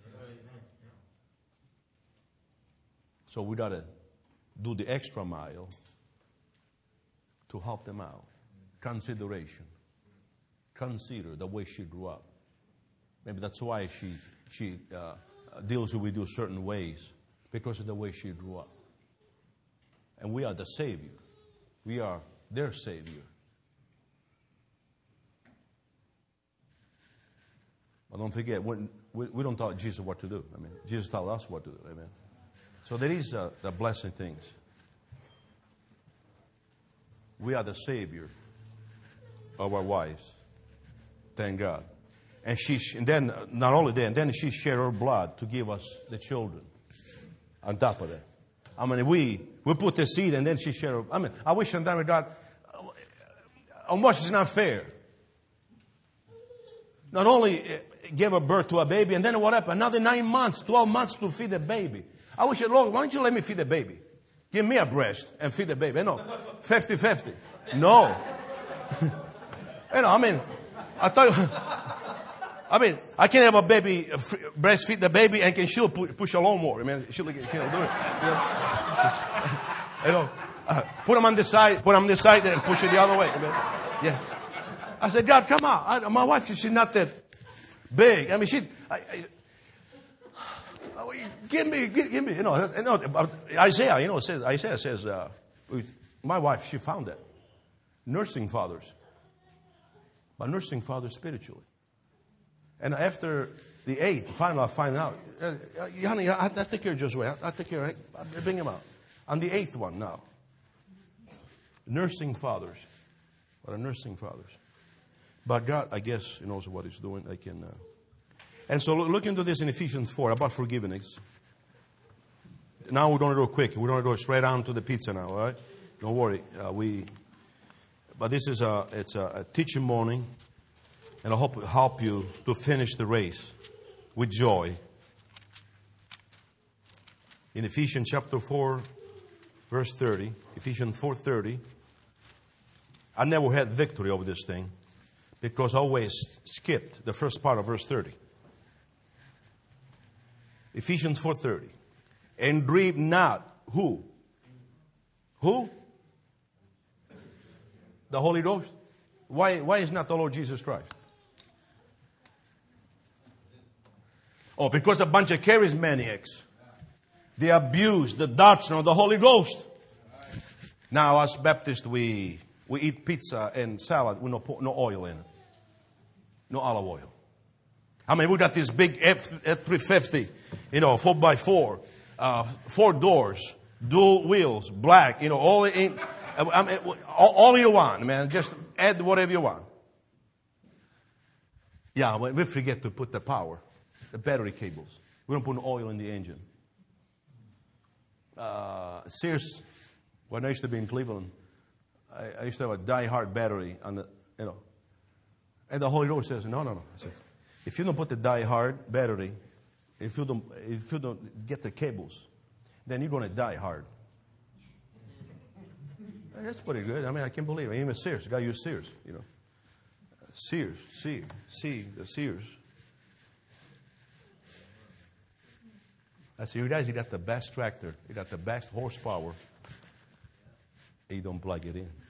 So we got to do the extra mile to help them out. Consideration. Consider the way she grew up. Maybe that's why she she uh, deals with you certain ways, because of the way she grew up. And we are the Savior. We are their Savior. But don't forget, when, we, we don't tell Jesus what to do. I mean, Jesus tells us what to do. Amen. So there is uh, the blessing things. We are the Savior of our wives. Thank God. And she, and then, not only that, and then she shared her blood to give us the children. On top of that. I mean, we, we put the seed and then she shared her. I mean, I wish sometimes God, how much is not fair. Not only gave a birth to a baby, and then what happened? Another nine months, twelve months to feed the baby. I wish, Lord, why don't you let me feed the baby? Give me a breast and feed the baby. No, fifty-fifty. No. You know, I mean, I thought, I mean, I can have a baby, breastfeed the baby, and can she'll push a lawnmower. I mean, she'll can do it. You know, you know uh, put them on this side, put them on this side, and push it the other way. I mean, yeah. I said, God, come on. I, my wife, she's not that big. I mean, she, I, I, give me, give, give me, you know, you know, Isaiah, you know, says, Isaiah says, uh, my wife, she found that. Nursing fathers. But nursing fathers spiritually. And after the eighth, finally I find out, uh, honey, I, I take care of Joshua. I, I take care of, I bring him out. On the eighth one now. Nursing fathers. What are nursing fathers? But God, I guess, He knows what He's doing. I can. Uh... And so look into this in Ephesians four about forgiveness. Now we're going to go quick. We're going to go straight on to the pizza now. All right? Don't worry. Uh, we. But this is a it's a, a teaching morning, and I hope it help you to finish the race with joy. In Ephesians chapter four, verse thirty, Ephesians four thirty. I never had victory over this thing because I always skipped the first part of verse thirty. Ephesians four thirty. And grieve not who? Who? The Holy Ghost. Why, why is not the Lord Jesus Christ? Oh, because a bunch of charismaniacs. They abuse the doctrine of the Holy Ghost. Now, us Baptists, we we eat pizza and salad with no, no oil in it. No olive oil. I mean, we got this big F three fifty, you know, four by four, uh, four doors, dual wheels, black, you know, all in, I mean, all, all you want, man. Just add whatever you want. Yeah, we forget to put the power, the battery cables. We don't put no oil in the engine. Uh, Sears, when I used to be in Cleveland, I, I used to have a die-hard battery on the, you know, and the Holy Ghost says, no, no, no. I said, if you don't put the die-hard battery, if you don't, if you don't get the cables, then you're going to die hard. That's pretty good. I mean, I can't believe it. Even Sears, the guy used Sears, you know. Sears, see, see, the Sears. I said, you guys, you got the best tractor, you got the best horsepower. You don't plug it in.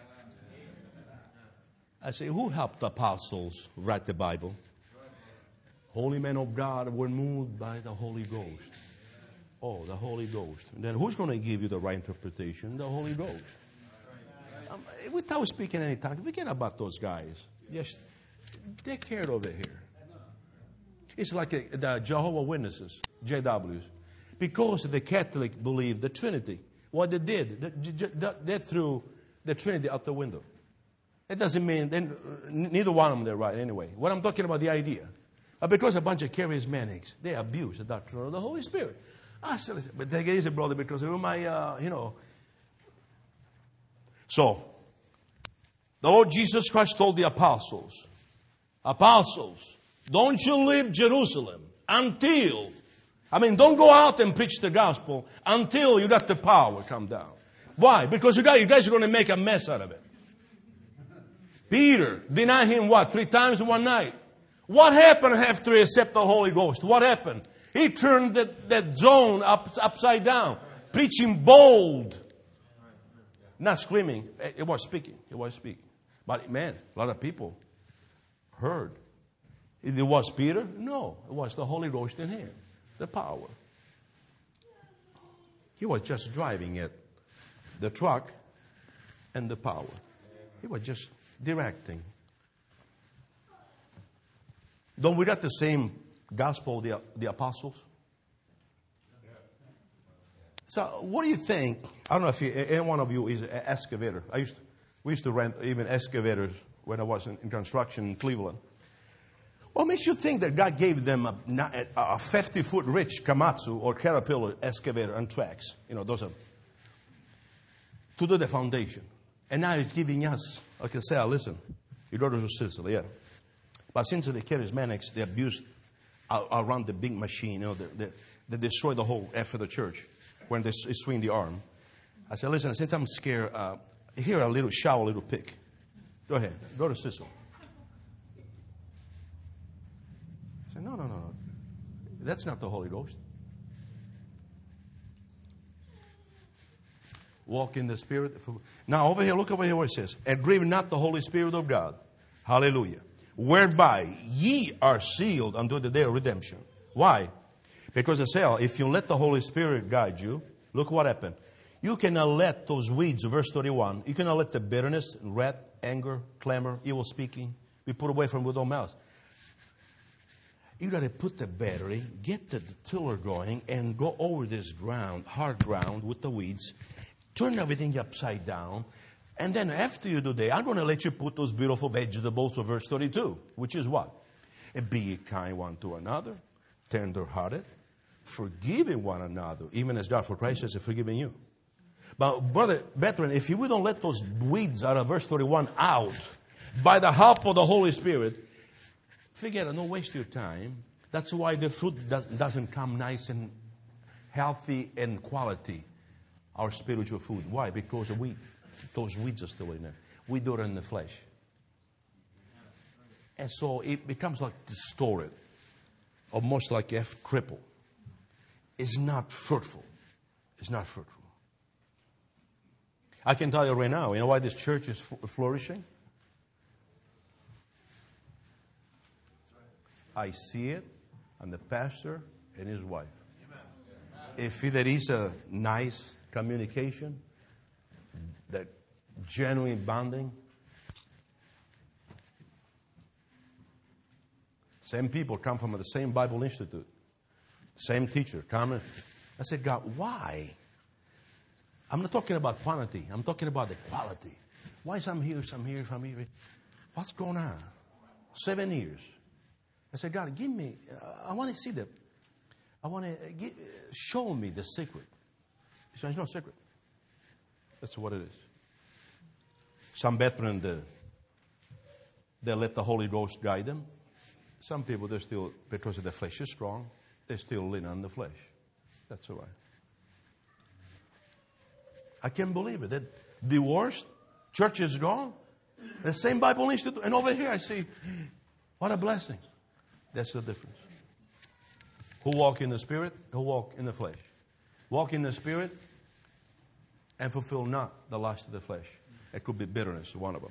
I say, who helped the apostles write the Bible? Holy men of God were moved by the Holy Ghost. Oh, the Holy Ghost. And then who's going to give you the right interpretation? The Holy Ghost. Um, without speaking any tongue, forget about those guys. Just take care of it here. It's like a, the Jehovah's Witnesses, J Ws. Because the Catholic believe the Trinity. What they did, they, they threw the Trinity out the window. It doesn't mean, then neither one of them they're right anyway. What I'm talking about, the idea. Uh, because a bunch of charismatics, they abuse the doctrine of the Holy Spirit. I said, but take it easy, brother, because of my, uh, you know. So, the Lord Jesus Christ told the apostles, apostles, don't you leave Jerusalem until, I mean, don't go out and preach the gospel until you got the power come down. Why? Because you guys, you guys are going to make a mess out of it. Peter denied him what? Three times in one night. What happened after he accepted the Holy Ghost? What happened? He turned that, that zone up, upside down. Preaching bold. Not screaming. It was speaking. It was speaking. But man, a lot of people heard. It was Peter? No. It was the Holy Ghost in him. The power. He was just driving it. The truck and the power. He was just directing. Don't we got the same gospel, the, the apostles? So what do you think? I don't know if you, any one of you is an excavator. I used to, we used to rent even excavators when I was in, in construction in Cleveland. What makes you think that God gave them a, a fifty-foot rich Komatsu or Caterpillar excavator and tracks? You know, those are to do the foundation. And now He's giving us, like I say, listen, your daughters are Sicily, yeah. But since the charismatics, they abused around the big machine, you know, they, they destroy the whole effort of the church when they swing the arm. I said, listen, since I'm scared, uh, here a little shower, a little pick. Go ahead, go to Sicily. I said, no, no, no, no. That's not the Holy Ghost. Walk in the Spirit. Now, over here, look over here what it says. And grieve not the Holy Spirit of God. Hallelujah. Whereby ye are sealed unto the day of redemption. Why? Because I say, if you let the Holy Spirit guide you, look what happened. You cannot let those weeds, verse thirty-one, you cannot let the bitterness, wrath, anger, clamor, evil speaking be put away from with all mouths. You got to put the battery, get the tiller going, and go over this ground, hard ground with the weeds, turn everything upside down, and then after you do that, I'm going to let you put those beautiful vegetables for verse thirty-two, which is what? Be ye kind one to another, tender-hearted, forgiving one another, even as God for Christ has forgiven you. But brother, brethren, if you don't let those weeds out of verse thirty-one out by the help of the Holy Spirit, forget it, don't waste your time. That's why the fruit does, doesn't come nice and healthy and quality, our spiritual food. Why? Because of weed. Those weeds are still in there. We do it in the flesh. And so it becomes like distorted, almost like a cripple. It's not fruitful. It's not fruitful. I can tell you right now, you know why this church is flourishing? I see it on the pastor and his wife. If there is a nice communication, that genuine bonding, same people come from the same Bible Institute, same teacher, come. I said, God, why? I'm not talking about quantity. I'm talking about the quality. Why some here, some here, some here? What's going on? Seven years. I said, God, give me, uh, I want to see the, I want to give, show me the secret. He said, it's no secret. That's what it is. Some brethren, they, they let the Holy Ghost guide them. Some people, they still, because the flesh is strong, they still lean on the flesh. That's all right. I can't believe it. That divorced, church is gone, the same Bible Institute, and over here I see, what a blessing. That's the difference. Who walk in the Spirit, who walk in the flesh. Walk in the Spirit and fulfill not the lust of the flesh. It could be bitterness, one of them.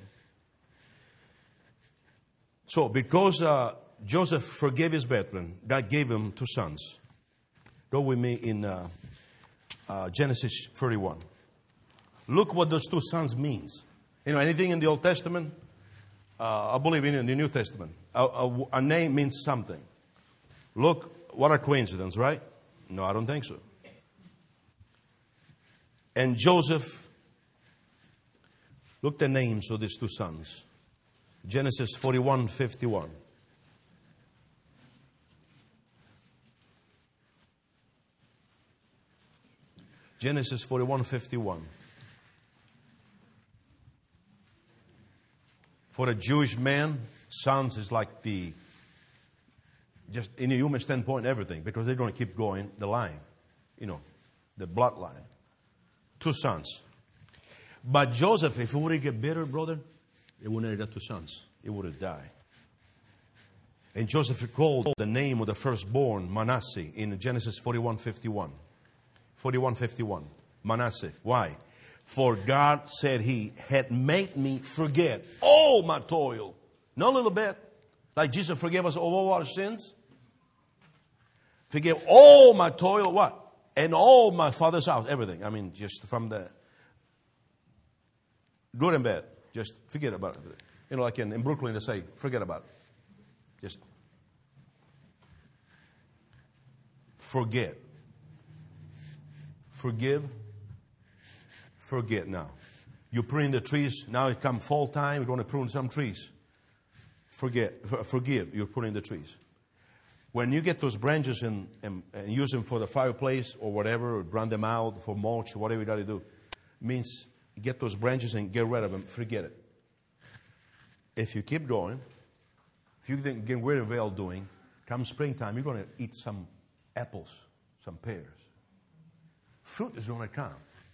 So, because uh, Joseph forgave his brethren, God gave him two sons. Go with me in uh, uh, Genesis thirty-one. Look what those two sons means. You know, anything in the Old Testament, uh, I believe in the New Testament, a, a, a name means something. Look, what a coincidence, right? No, I don't think so. And Joseph, look the names of these two sons. Genesis forty-one fifty-one. Genesis forty-one fifty-one. For a Jewish man, sons is like the, just in a human standpoint, everything, because they're going to keep going the line, you know, the bloodline. Two sons. But Joseph, if he would have get bitter, brother, he wouldn't have got two sons. He would have died. And Joseph called the name of the firstborn Manasseh in Genesis forty-one fifty-one. forty-one fifty-one. Manasseh. Why? For God said He had made me forget all my toil. Not a little bit. Like Jesus forgave us of all our sins. Forgive all my toil. What? And all my father's house. Everything. I mean, just from the good and bad. Just forget about it. You know, like in, in Brooklyn they say, forget about it. Just forget. Forgive. Forget now. You prune the trees. Now it come fall time. You're going to prune some trees. Forget. Forgive. You're pruning the trees. When you get those branches and, and, and use them for the fireplace or whatever, or run them out for mulch, or whatever you got to do, means get those branches and get rid of them. Forget it. If you keep going, if you get rid of well doing, come springtime, you're going to eat some apples, some pears. Fruit is going to come.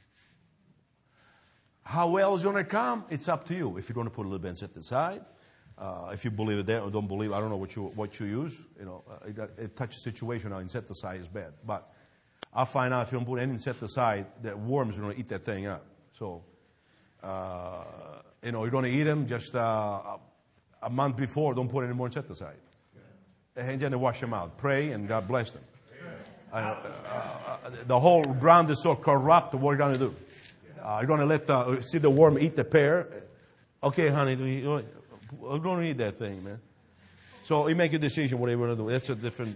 How well is going to come? It's up to you. If you're going to put a little bit and set aside, uh, if you believe it there or don't believe, I don't know what you what you use. You know, uh, it, it touches situation now. And set aside is bad, but I'll find out if you don't put anything set aside, that worms are going to eat that thing up. So, uh, you know, you're going to eat them just uh, a month before. Don't put any more set aside. And then wash them out. Pray and God bless them. Uh, uh, the whole ground is so corrupt. What are you going to do? Uh, you're going to let the, see the worm eat the pear? Okay, honey, we're going to eat that thing, man. So you make a decision what you want to do. That's a different.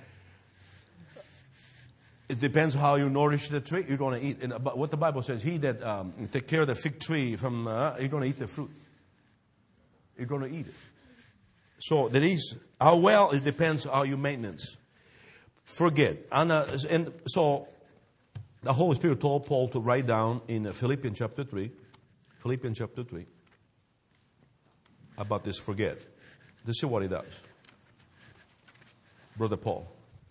It depends how you nourish the tree. You're going to eat. And what the Bible says, he that um, take care of the fig tree from, uh, you're going to eat the fruit. You're going to eat it. So that is how well it depends how you maintenance. Forget. And, uh, and so the Holy Spirit told Paul to write down in Philippians chapter three, Philippians chapter three, about this forget. This is what he does. Brother Paul.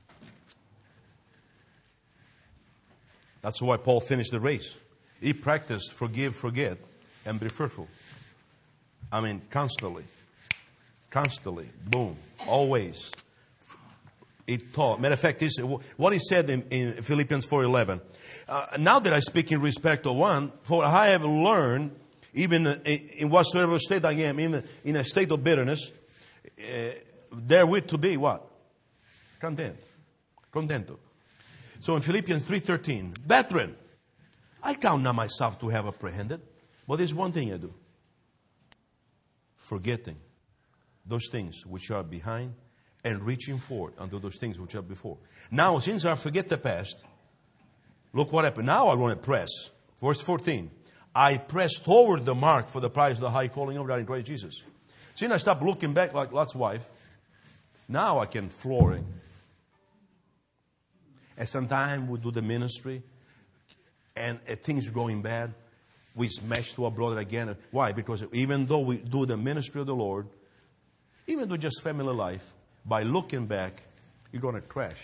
That's why Paul finished the race. He practiced forgive, forget, and be fruitful. I mean, constantly. Constantly. Boom. Always. It taught. Matter of fact, this, what he said in, in Philippians four eleven. Uh, now that I speak in respect of one, for I have learned, even in, in whatsoever state I am, even in a state of bitterness, uh, therewith to be what? Content. Contento. So in Philippians three thirteen, brethren, I count not myself to have apprehended, but there's one thing I do. Forgetting those things which are behind and reaching forward unto those things which are before. Now, since I forget the past, look what happened. Now I want to press. Verse fourteen. I press toward the mark for the prize of the high calling of God in Christ Jesus. Since I stopped looking back like Lot's wife, now I can flooring. And sometimes we do the ministry, and uh, things are going bad. We smash to our brother again. Why? Because even though we do the ministry of the Lord, even though just family life, by looking back, you're going to crash.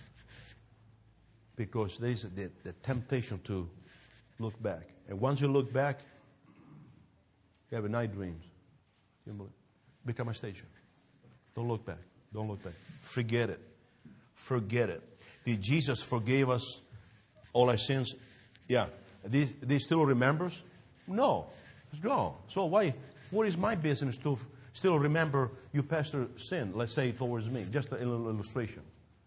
Because there's the, the temptation to look back. And once you look back, you have a night dreams. You become a station. Don't look back. Don't look back. Forget it. Forget it. Did Jesus forgive us all our sins? Yeah. Did he still remembers? No. It's gone. So why? What is my business to still remember you pastor sin? Let's say towards me. Just a little illustration.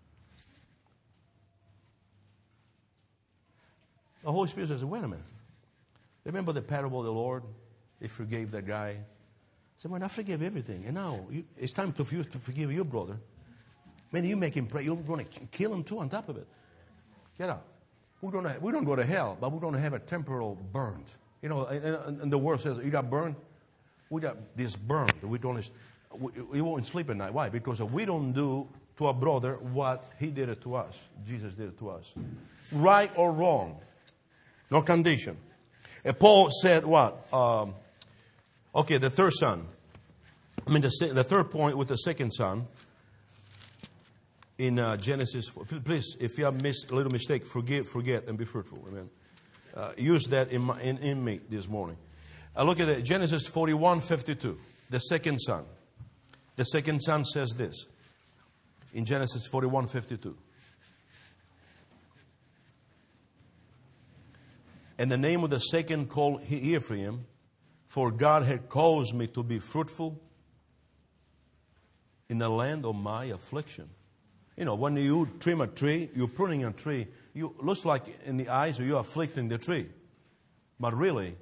The Holy Spirit says, wait a minute. Remember the parable of the Lord? He forgave that guy. He said, well, I forgive everything. And now you, it's time to, for you to forgive your brother. Man, you make him pray. You're going to kill him too on top of it. Get out. We're going to, we don't go to hell, but we're going to have a temporal burned. You know, and, and the word says, you got burned? We got this burned. We don't, we, we won't sleep at night. Why? Because we don't do to our brother what he did it to us. Jesus did it to us. Right or wrong. No condition. And Paul said what? Um, okay, the third son. I mean, the, the third point with the second son. In uh, Genesis, please, if you have missed a little mistake, forgive, forget, and be fruitful. Amen. Uh, use that in, my, in, in me this morning. Uh, look at it. Genesis forty-one fifty-two. The second son. The second son says this. in Genesis forty-one fifty-two. And the name of the second called he Ephraim, for God had caused me to be fruitful in the land of my affliction. You know, when you trim a tree, you're pruning a tree, you looks like in the eyes you're afflicting the tree. But really,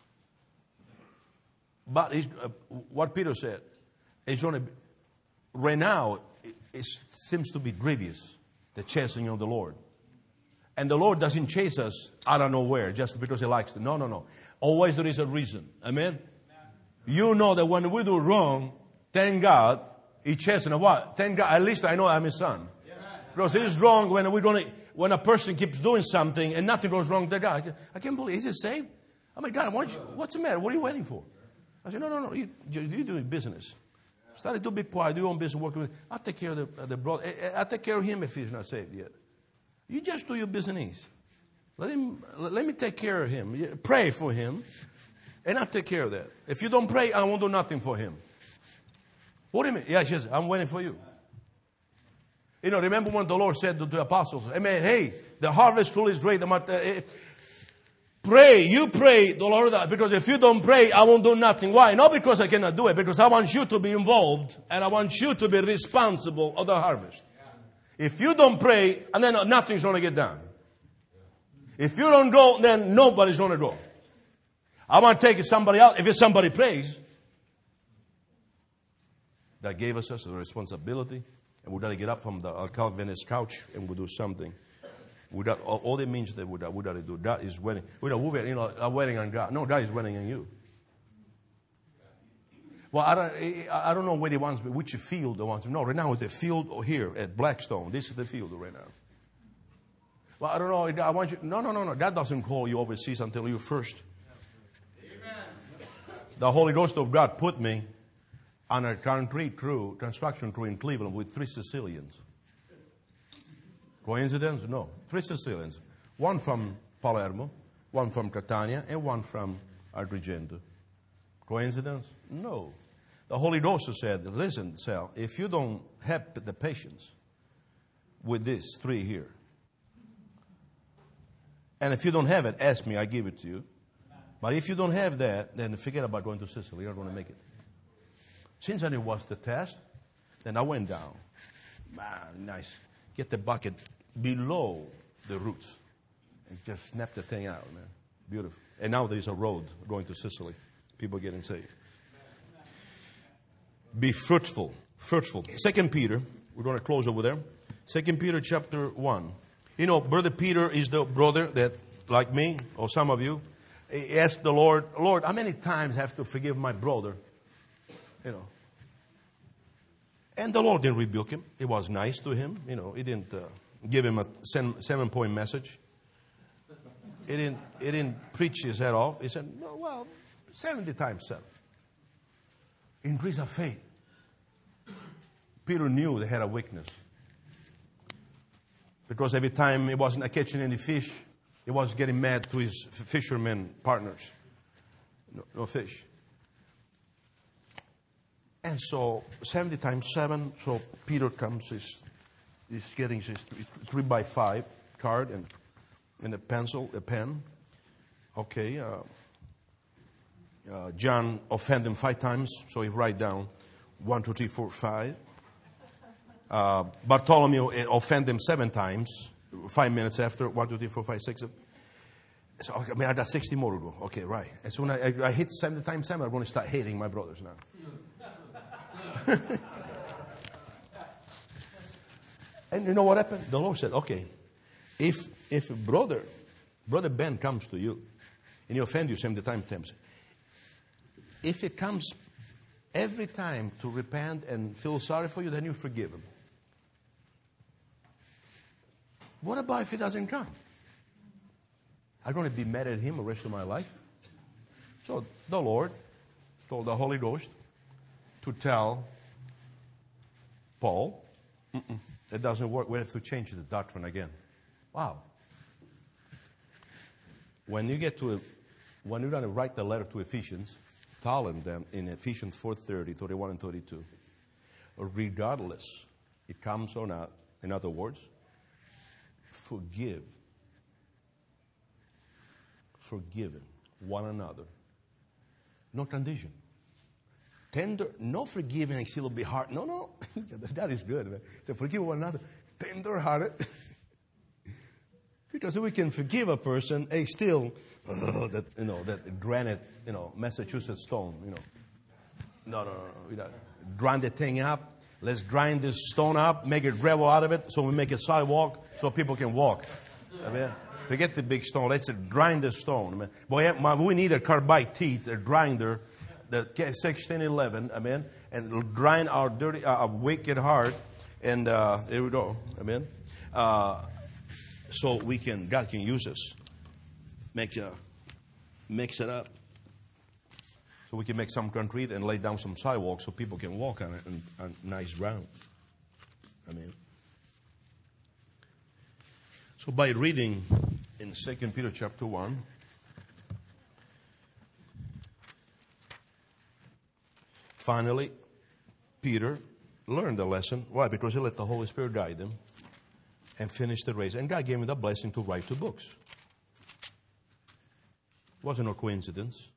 but it's, uh, what Peter said, it's only, right now, it, it seems to be grievous, the chastening of the Lord. And the Lord doesn't chase us out of nowhere just because He likes to. No, no, no. Always there is a reason. Amen? You know that when we do wrong, thank God, He chastens us. What? Thank God, at least I know I'm His son. Because it is wrong when we don't, when a person keeps doing something and nothing goes wrong with God. I can't believe, is he saved? Oh my God, what you, what's the matter? What are you waiting for? I said, no, no, no, you, you're doing business. Started to be quiet, do your own business, work with. I'll take care of the, the brother. I'll take care of him if he's not saved yet. You just do your business. Let him. Let me take care of him. Pray for him, and I'll take care of that. If you don't pray, I won't do nothing for him. What do you mean? Yeah, she says, I'm waiting for you. You know, remember when the Lord said to the apostles, Amen, hey, the harvest truly is great. Uh, pray, you pray, the Lord, because if you don't pray, I won't do nothing. Why? Not because I cannot do it, because I want you to be involved, and I want you to be responsible of the harvest. If you don't pray, and then nothing's going to get done. If you don't go, then nobody's going to go. I want to take somebody out. If it's somebody prays, that gave us a responsibility, and we got to get up from the Calvinist couch and we do something. We got, all, all it means that we got, we got to do. God is waiting. We got, you know, are waiting on God. No, God is waiting on you. Well, I don't, I don't know where He wants me, which field He wants me. No, right now it's the field here at Blackstone. This is the field right now. Well, I don't know. I want you. No, no, no, no. God doesn't call you overseas until you first. Amen. The Holy Ghost of God put me on a concrete crew, construction crew in Cleveland with three Sicilians. Coincidence? No. Three Sicilians. One from Palermo, one from Catania, and one from Agrigento. Coincidence? No. The Holy Ghost said, listen, Sal, if you don't have the patience with these three here, and if you don't have it, ask me, I give it to you. But if you don't have that, then forget about going to Sicily. You're not going to make it. Since then it was the test, then I went down. Man, nice. Get the bucket below the roots and just snap the thing out, man. Beautiful. And now there's a road going to Sicily. People getting saved. Be fruitful. Fruitful. Second Peter, we're going to close over there. Second Peter chapter one. You know, Brother Peter is the brother that, like me, or some of you, asked the Lord, Lord, how many times I have to forgive my brother? You know. And the Lord didn't rebuke him. He was nice to him. You know, He didn't uh, give him a seven-point message. He didn't, he didn't preach his head off. He said, no, well, seventy times seven. Increase of faith. Peter knew they had a weakness. Because every time he wasn't catching any fish, he was getting mad to his fishermen partners. No, no fish. And so, seventy times seven, so Peter comes, he's, he's getting his three by five card and, and a pencil, a pen. Okay, uh, uh, John offended him five times, so he write down one, two, three, four, five. Uh, Bartholomew offended him seven times, five minutes after, one, two, three, four, five, six. So, okay, I mean, I got sixty more to go. Okay, right. As soon as I, I hit seventy times seven, I'm going to start hating my brothers now. And you know what happened? The Lord said, okay, if if brother, brother Ben comes to you and he offends you seventy times, if it comes every time to repent and feel sorry for you, then you forgive him. What about if he doesn't come? I'm going to be mad at him the rest of my life. So the Lord told the Holy Ghost to tell Paul, Mm-mm, it doesn't work. We have to change the doctrine again. Wow. When you get to, a, when you're going to write the letter to Ephesians, tell them in Ephesians four thirty, thirty-one and thirty-two, regardless it comes or not. In other words, forgive. Forgiving one another. No condition. Tender, no forgiving, it's a little bit hard. No, no, that is good. Man. So forgive one another. Tender-hearted. Because we can forgive a person, hey, still, uh, that, you know, that granite, you know, Massachusetts stone, you know. No, no, no, no. We don't. Grind the thing up. Let's grind this stone up, make it gravel out of it, so we make a sidewalk so people can walk. Amen. Forget the big stone. Let's grind the stone. Amen. Boy, we need a carbide teeth, a grinder, the sixteen eleven, amen, and grind our dirty, uh, our wicked heart, and uh, there we go, amen. Uh, so we can, God can use us, make a, mix it up. So we can make some concrete and lay down some sidewalks so people can walk on it and on nice ground. Amen. So by reading in Second Peter chapter one, finally, Peter learned the lesson. Why? Because he let the Holy Spirit guide him and finish the race. And God gave him the blessing to write two books. It wasn't no coincidence.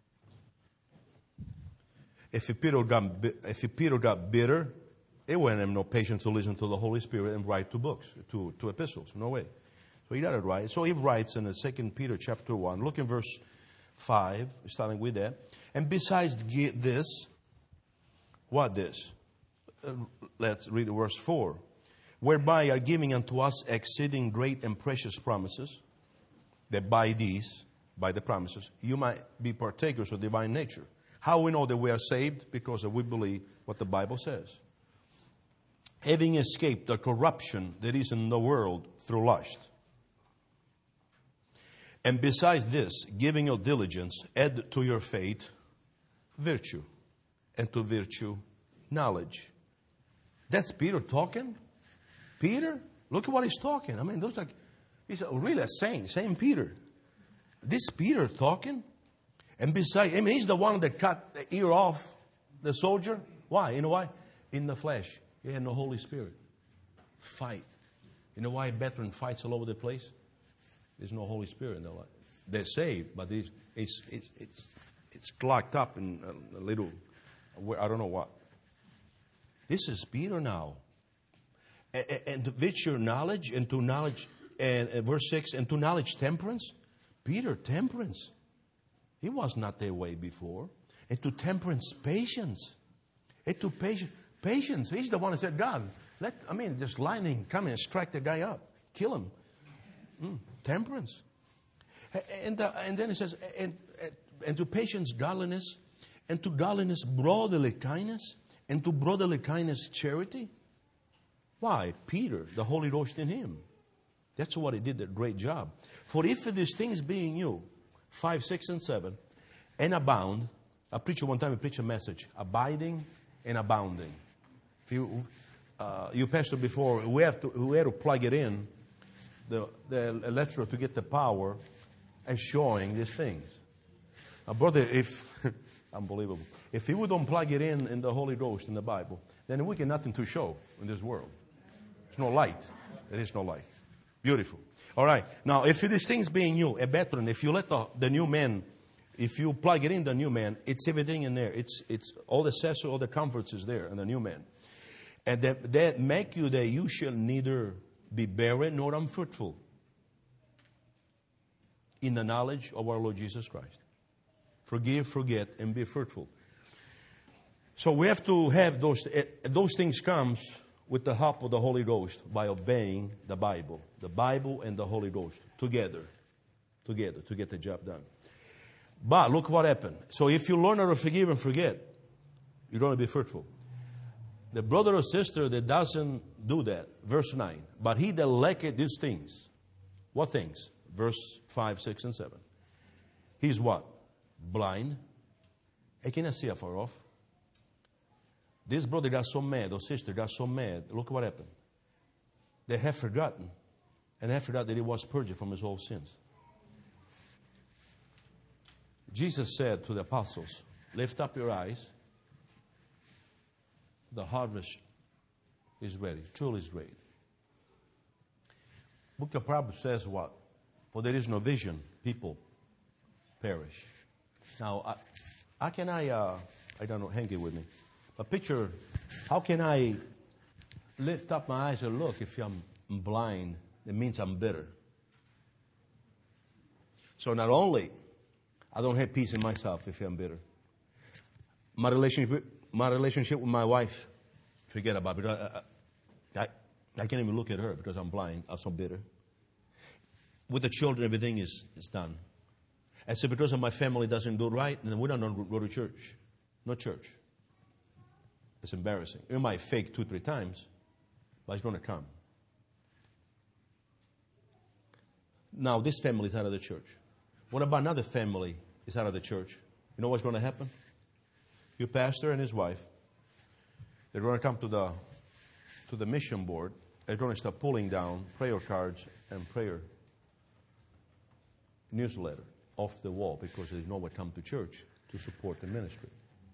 If Peter got, if Peter got bitter, it wouldn't have no patience to listen to the Holy Spirit and write two books, two, two epistles. No way. So he got it right. So he writes in the Second Peter chapter one. Look in verse five, starting with that. And besides this, what this? Uh, let's read verse four. Whereby are giving unto us exceeding great and precious promises, that by these, by the promises, you might be partakers of divine nature. How we know that we are saved? Because we believe what the Bible says. Having escaped the corruption that is in the world through lust. And besides this, giving your diligence, add to your faith virtue. And to virtue, knowledge. That's Peter talking? Peter? Look at what he's talking. I mean, it looks like he's really a saint. Saint Peter. This Peter talking? And besides, I mean, he's the one that cut the ear off the soldier. Why? You know why? In the flesh. He had no Holy Spirit. Fight. You know why a veteran fights all over the place? There's no Holy Spirit in their life. They're saved, but it's, it's, it's, it's, it's locked up in a little, I don't know what. This is Peter now. And, and to virtue knowledge, and to knowledge, and, and verse six, and to knowledge temperance. Peter, temperance. He was not their way before. And to temperance, patience. And to patience, patience. He's the one who said, God, let, I mean, just lightning come and strike the guy up. Kill him. Mm, temperance. And, uh, and then it says, and, and to patience, godliness. And to godliness, brotherly kindness. And to brotherly kindness, charity. Why? Peter, the Holy Ghost in him. That's what he did, a great job. For if these things being you, five, six, and seven, and abound. A preacher one time, he preached a message, abiding and abounding. If you, uh, you pastor before, we have to, we have to plug it in, the, the electrode to get the power, and showing these things. Now, brother, if, unbelievable. If we don't plug it in in the Holy Ghost, in the Bible, then we get nothing to show in this world. There's no light. There is no light. Beautiful. All right. Now, if these things being new, a veteran, if you let the, the new man, if you plug it in the new man, it's everything in there. It's it's all the accessories, all the comforts is there in the new man. And that, that make you that you shall neither be barren nor unfruitful in the knowledge of our Lord Jesus Christ. Forgive, forget, and be fruitful. So we have to have those, those things comes with the help of the Holy Ghost by obeying the Bible. The Bible and the Holy Ghost together. Together to get the job done. But look what happened. So if you learn how to forgive and forget, you're going to be fruitful. The brother or sister that doesn't do that, verse nine. But he that lacketh these things. What things? Verse five, six, and seven. He's what? Blind. He cannot see afar off. This brother got so mad, or sister got so mad. Look what happened. They have forgotten. And have forgotten that he was purged from his old sins. Jesus said to the apostles, lift up your eyes. The harvest is ready. Truly is ready. Book of Proverbs says what? For there is no vision, people perish. Now, I, how can I, uh, I don't know, hang it with me. But picture, how can I lift up my eyes and look if I'm blind? It means I'm bitter. So not only I don't have peace in myself if I'm bitter. My relationship, my relationship with my wife, forget about it. I, I, I can't even look at her because I'm blind. I'm so bitter. With the children, everything is, is done. I said, because of my family doesn't do right, then we don't go to church. No church. It's embarrassing. You might fake two, three times, but it's going to come. Now, this family is out of the church. What about another family is out of the church? You know what's going to happen? Your pastor and his wife, they're going to come to the to the mission board. They're going to start pulling down prayer cards and prayer newsletter off the wall because they know what come to church to support the ministry.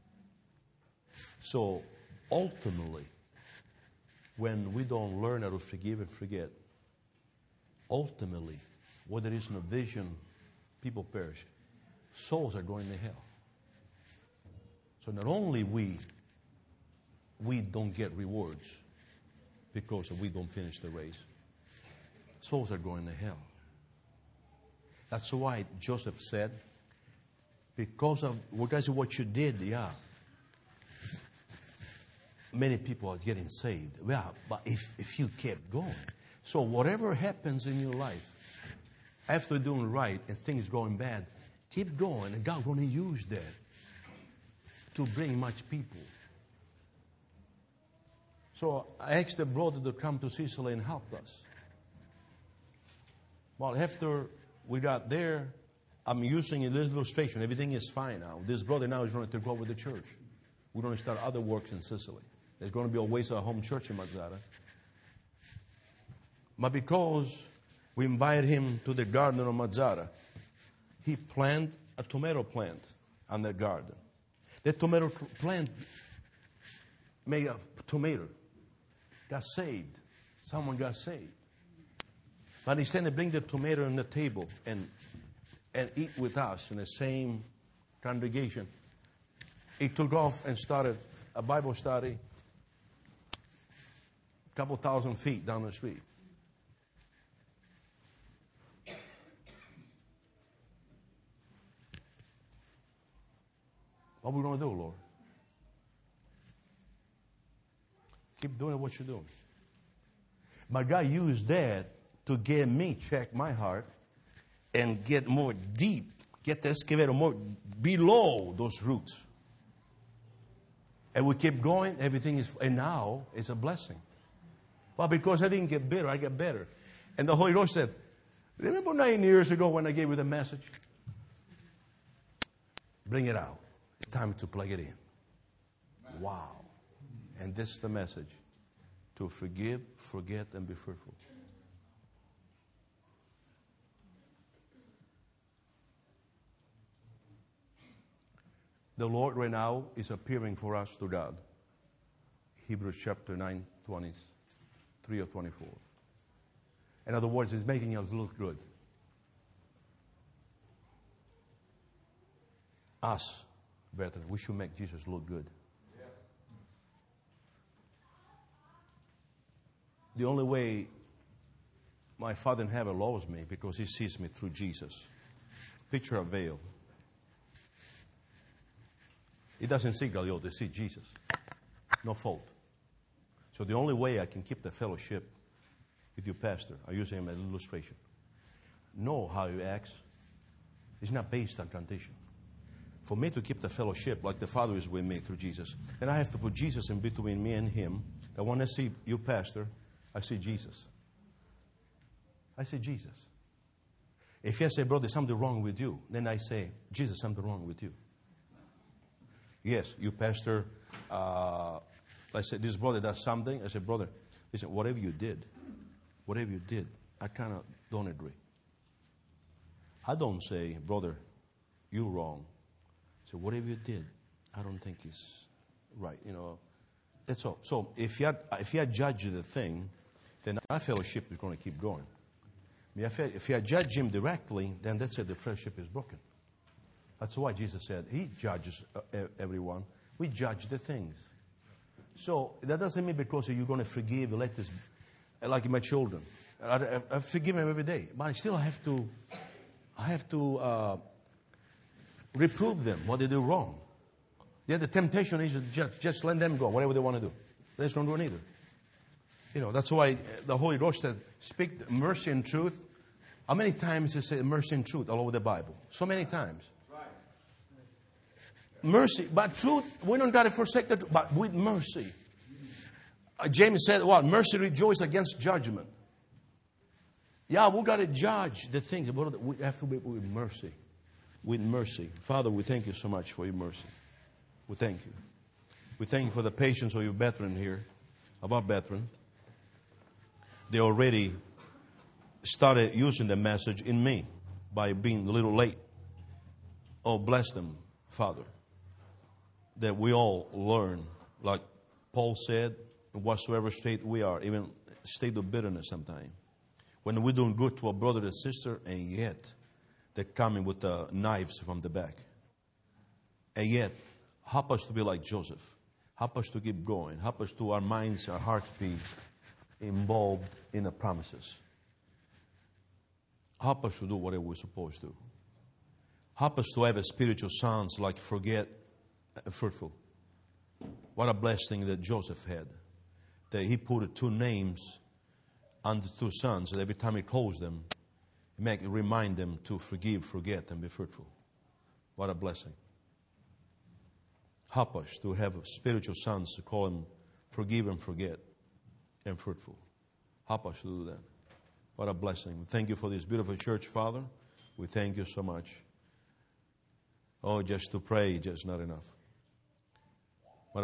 So ultimately, when we don't learn how to forgive and forget, ultimately, where there is no vision, people perish. Souls are going to hell. So not only we, we don't get rewards because we don't finish the race. Souls are going to hell. That's why Joseph said, because of because of what you did, yeah, many people are getting saved. Yeah, but if, if you kept going. So whatever happens in your life, after doing right and things going bad, keep going, and God's going to use that to bring much people. So I asked the brother to come to Sicily and help us. Well, after we got there, I'm using a little illustration. Everything is fine now. This brother now is going to go with the church. We're going to start other works in Sicily. There's going to be always a home church in Mazara. But because we invited him to the garden of Mazara, he planted a tomato plant on the garden. The tomato plant made a tomato. Got saved. Someone got saved. But instead of bring the tomato on the table and and eat with us in the same congregation, he took off and started a Bible study a couple thousand feet down the street. What are we going to do, Lord? Keep doing what you're doing. But God used that to get me check my heart and get more deep, get the excavator more below those roots. And we keep going, everything is, and now it's a blessing. Well, because I didn't get bitter, I get better. And the Holy Ghost said, remember nine years ago when I gave you the message? Bring it out. It's time to plug it in. Wow. And this is the message. To forgive, forget, and be fruitful. The Lord right now is appearing for us to God. Hebrews chapter nine, twenty-three or twenty-four. In other words, He's making us look good. Us, brethren, we should make Jesus look good. The only way my Father in heaven loves me because He sees me through Jesus. Picture a veil. He doesn't see Goliath, He sees Jesus. No fault. So the only way I can keep the fellowship with your pastor, I use him as an illustration. Know how he acts. It's not based on condition. For me to keep the fellowship like the Father is with me through Jesus, then I have to put Jesus in between me and him. That when I see you, pastor, I see Jesus. I see Jesus. If you say, brother, there's something wrong with you, then I say, Jesus, something wrong with you. Yes, you, pastor, uh, I said, this brother does something. I said, brother, listen, whatever you did, whatever you did, I kind of don't agree. I don't say, brother, you're wrong. So whatever you did, I don't think is right. You know, That's all. So if you, if you judge the thing, then our fellowship is going to keep going. If you judge him directly, then that's it, the fellowship is broken. That's why Jesus said he judges everyone. We judge the things. So that doesn't mean because you're going to forgive, let this, like my children. I, I forgive them every day, but I still have to, I have to uh, reprove them what they do wrong. Yeah, the temptation is just, just let them go, whatever they want to do. They just don't do it either. You know, that's why the Holy Ghost said, speak mercy and truth. How many times it says mercy and truth all over the Bible? So many times. Right. Mercy, but truth, we don't got to forsake the truth, but with mercy. Uh, James said, what? Mercy rejoices against judgment. Yeah, we got to judge the things, but we have to be with mercy. With mercy. Father, we thank you so much for your mercy. We thank you. We thank you for the patience of your brethren here, of our brethren. They already started using the message in me by being a little late. Oh, bless them, Father, that we all learn, like Paul said, in whatsoever state we are, even state of bitterness sometimes. When we're doing good to a brother and sister, and yet they're coming with the knives from the back. And yet, help us to be like Joseph. Help us to keep going. Help us to our minds, our hearts be involved in the promises. Help us to do whatever we're supposed to. Help us to have a spiritual sons like forget and fruitful. What a blessing that Joseph had. That he put two names on the two sons. And every time he calls them, he make, remind them to forgive, forget, and be fruitful. What a blessing. Help us to have spiritual sons to call them forgive and forget and fruitful. Help us to do that. What a blessing. Thank you for this beautiful church, Father. We thank you so much. Oh, just to pray, just not enough.